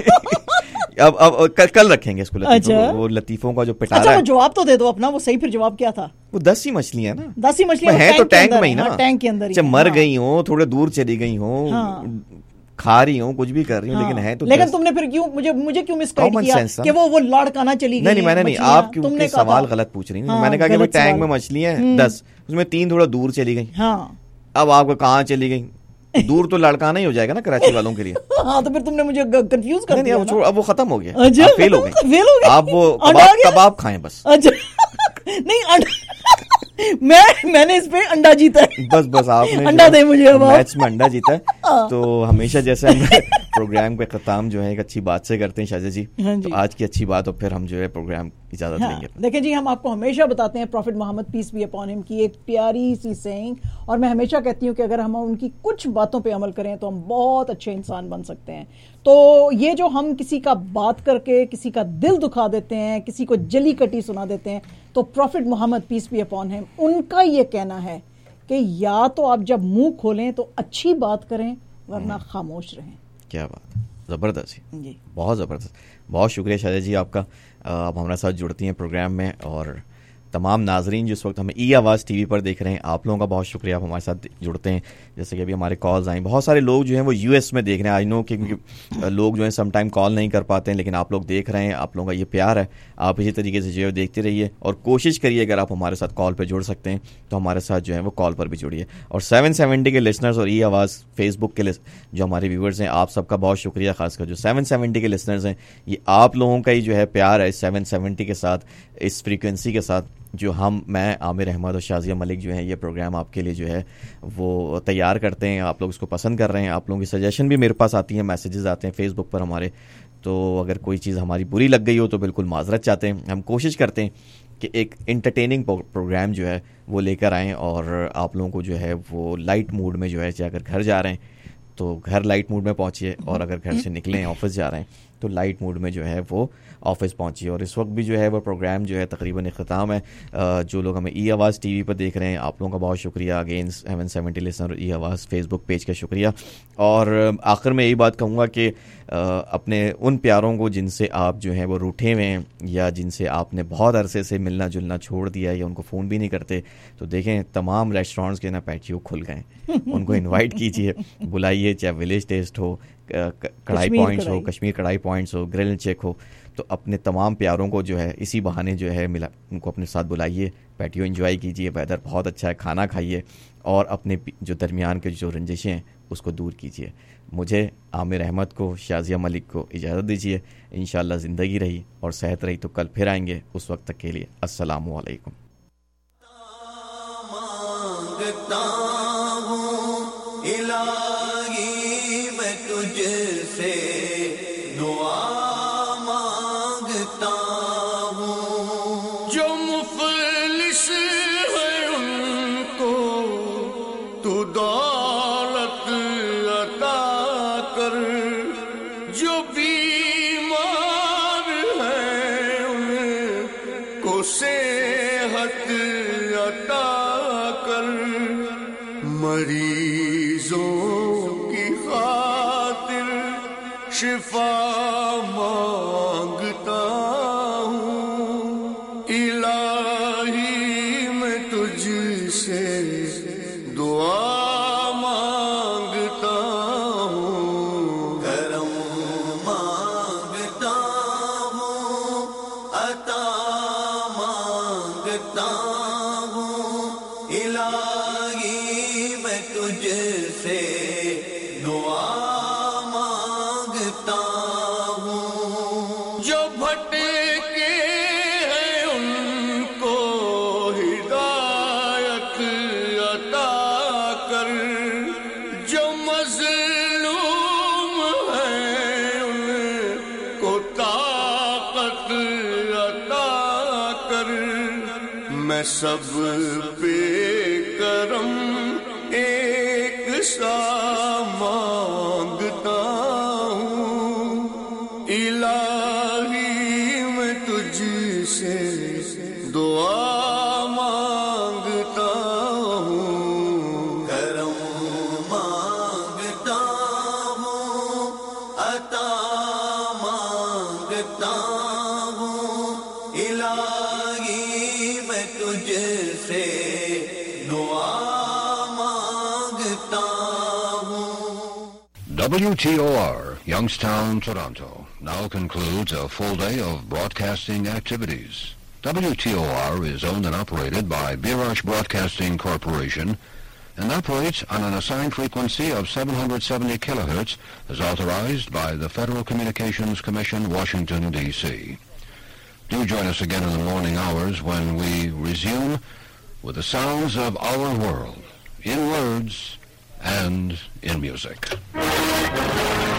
S14: اب اب کل رکھیں گے اس کو, وہ لطیفوں کا جو پٹارا ہے.
S13: اچھا جواب تو دے دو اپنا, وہ صحیح پھر جواب کیا تھا؟
S14: وہ دس ہی مچھلیاں نا,
S13: دس ہی مچھلیاں
S14: ہیں تو ٹینک میں ہی نا,
S13: ٹینک کے اندر
S14: ہی مر گئی ہوں, تھوڑے دور چلی گئی ہوں, کھا رہی ہوں, کچھ بھی کر رہی ہوں, لیکن ہے تو.
S13: لیکن تم نے پھر کیوں مجھے مجھے کیوں مسگائیڈ کیا کہ وہ وہ لڑکانا چلی گئی؟
S14: نہیں نہیں میں نے نہیں, آپ کیوں سوال غلط پوچھ رہی ہیں. میں نے کہا کہ ٹینک میں مچھلیاں ہیں دس, اس میں تین تھوڑا دور چلی گئی. اب آپ کو کہاں چلی گئی؟ دور تو لڑکانا ہی ہو جائے گا نا کراچی والوں کے لیے.
S13: ہاں تو پھر تم نے مجھے کنفیوز کر دیا.
S14: اب وہ ختم ہو گیا, فیل ہو گئی, آپ وہ کباب کھائیں بس.
S13: نہیں میں میں نے اس پہ انڈا جیتا ہے,
S14: بس بس آپ نے
S13: انڈا دے مجھے,
S14: میچ میں انڈا جیتا ہے. تو ہمیشہ جیسے ہم پروگرام کا اختتام جو ہے ایک اچھی بات سے کرتے ہیں شاہزہ جی, تو آج کی اچھی بات, اور پھر ہم جو ہے پروگرام اجازت لیں گے.
S13: دیکھیں جی, ہم آپ کو ہمیشہ بتاتے ہیں prophet Muhammad peace be upon him کی ایک پیاری سی سینگ, اور میں ہمیشہ کہتی ہوں کہ اگر ہم ان کی کچھ باتوں پہ عمل کریں تو ہم بہت اچھے انسان بن سکتے ہیں. تو یہ جو ہم کسی کا بات کر کے کسی کا دل دکھا دیتے ہیں, کسی کو جلی کٹی سنا دیتے ہیں, تو prophet Muhammad peace be upon him ان کا یہ کہنا ہے کہ یا تو آپ جب منہ کھولیں تو اچھی بات کریں, ورنہ خاموش رہیں.
S14: کیا بات, زبردست جی, بہت زبردست. بہت شکریہ شاہدہ جی آپ کا, آپ ہمارے ساتھ جڑتی ہیں پروگرام میں, اور تمام ناظرین جو اس وقت ہمیں ای آواز ٹی وی پر دیکھ رہے ہیں, آپ لوگوں کا بہت شکریہ, آپ ہمارے ساتھ جڑتے ہیں. جیسے کہ ابھی ہمارے کالز آئیں, بہت سارے لوگ جو ہیں وہ یو ایس میں دیکھ رہے ہیں. آئی نو کہ لوگ جو ہیں سم ٹائم کال نہیں کر پاتے ہیں, لیکن آپ لوگ دیکھ رہے ہیں, آپ لوگوں کا یہ پیار ہے. آپ اسی طریقے سے جو ہے دیکھتے رہیے اور کوشش کریے اگر آپ ہمارے ساتھ کال پہ جڑ سکتے ہیں تو ہمارے ساتھ جو ہے وہ کال پر بھی جڑیے. اور سیون سیونٹی کے لسنرز اور ای آواز فیس بک کے جو ہمارے ویورز ہیں, آپ سب کا بہت شکریہ. خاص کر جو سیون سیونٹی کے لسنرز ہیں, یہ آپ لوگوں کا ہی جو ہے پیار ہے سیون سیونٹی کے ساتھ, اس فریکوینسی کے ساتھ جو ہم میں عامر احمد اور شازیہ ملک جو ہیں یہ پروگرام آپ کے لیے جو ہے وہ تیار کرتے ہیں. آپ لوگ اس کو پسند کر رہے ہیں, آپ لوگوں کی سجیشن بھی میرے پاس آتی ہیں, میسیجز آتے ہیں فیس بک پر ہمارے. تو اگر کوئی چیز ہماری بری لگ گئی ہو تو بالکل معذرت چاہتے ہیں. ہم کوشش کرتے ہیں کہ ایک انٹرٹیننگ پروگرام جو ہے وہ لے کر آئیں اور آپ لوگوں کو جو ہے وہ لائٹ موڈ میں جو ہے, چاہے اگر گھر جا رہے ہیں تو گھر لائٹ موڈ میں پہنچیے, اور اگر گھر سے نکلیں آفس جا رہے ہیں تو لائٹ موڈ میں جو ہے وہ آفس پہنچیے. اور اس وقت بھی جو ہے وہ پروگرام جو ہے تقریباً اختتام ہے. جو لوگ ہمیں ای آواز ٹی وی پر دیکھ رہے ہیں, آپ لوگوں کا بہت شکریہ. اگین سیون سیونٹی لسنر اور ای آواز فیس بک پیج کا شکریہ. اور آخر میں یہی بات کہوں گا کہ اپنے ان پیاروں کو جن سے آپ جو ہیں وہ روٹھے ہوئے ہیں, یا جن سے آپ نے بہت عرصے سے ملنا جلنا چھوڑ دیا, یا ان کو فون بھی نہیں کرتے, تو دیکھیں تمام ریسٹورینٹس کے نا پیٹیو کھل گئے. ان کو انوائٹ کیجیے, بلائیے, چاہے ولیج ٹیسٹ ہو, کڑھائی پوائنٹس ہو, کشمیر کڑھائی پوائنٹس ہو, گرل چیک ہو, تو اپنے تمام پیاروں کو جو ہے اسی بہانے جو ہے ملا ان کو اپنے ساتھ بلائیے, پیٹیو انجوائے کیجیے, ویدر بہت اچھا ہے, کھانا کھائیے, اور اپنے جو درمیان کے جو رنجشیں ہیں اس کو دور کیجیے. مجھے عامر احمد کو, شازیہ ملک کو اجازت دیجیے. انشاءاللہ زندگی رہی اور صحت رہی تو کل پھر آئیں گے. اس وقت تک کے لیے السلام علیکم.
S2: الہی میں تجھ سے دعا مانگتا ہوں, جو مفلس ہے ان کو تو دولت عطا کر, جو بیمار ہے ان کو صحت عطا کر, مریضوں کی خاطر شفا مانگتا ہوں. الہی میں تجھ سے دعا مانگتا ہوں, کرم مانگتا ہوں, عطا مانگتا ہوں. الہی میں تجھ سے دعا مانگتا ہوں, جو بھٹکے ہیں ان کو ہدایت عطا کر, جو مظلوم ہیں ان کو طاقت عطا کر. میں سب پہ کرم ایک سا مانگتا ہوں, الہی میں تجھ سے دعا مانگتا ہوں, کرم مانگتا ہوں, عطا مانگتا ہوں. الہی میں تجھ سے دعا مانگتا ہوں.
S3: W T O R, Youngstown, Toronto, now concludes a full day of broadcasting activities. W T O R is owned and operated by Birash Broadcasting Corporation and operates on an assigned frequency of seven hundred seventy kilohertz as authorized by the Federal Communications Commission, Washington, D C Do join us again in the morning hours when we resume with the sounds of our world, in words and in music.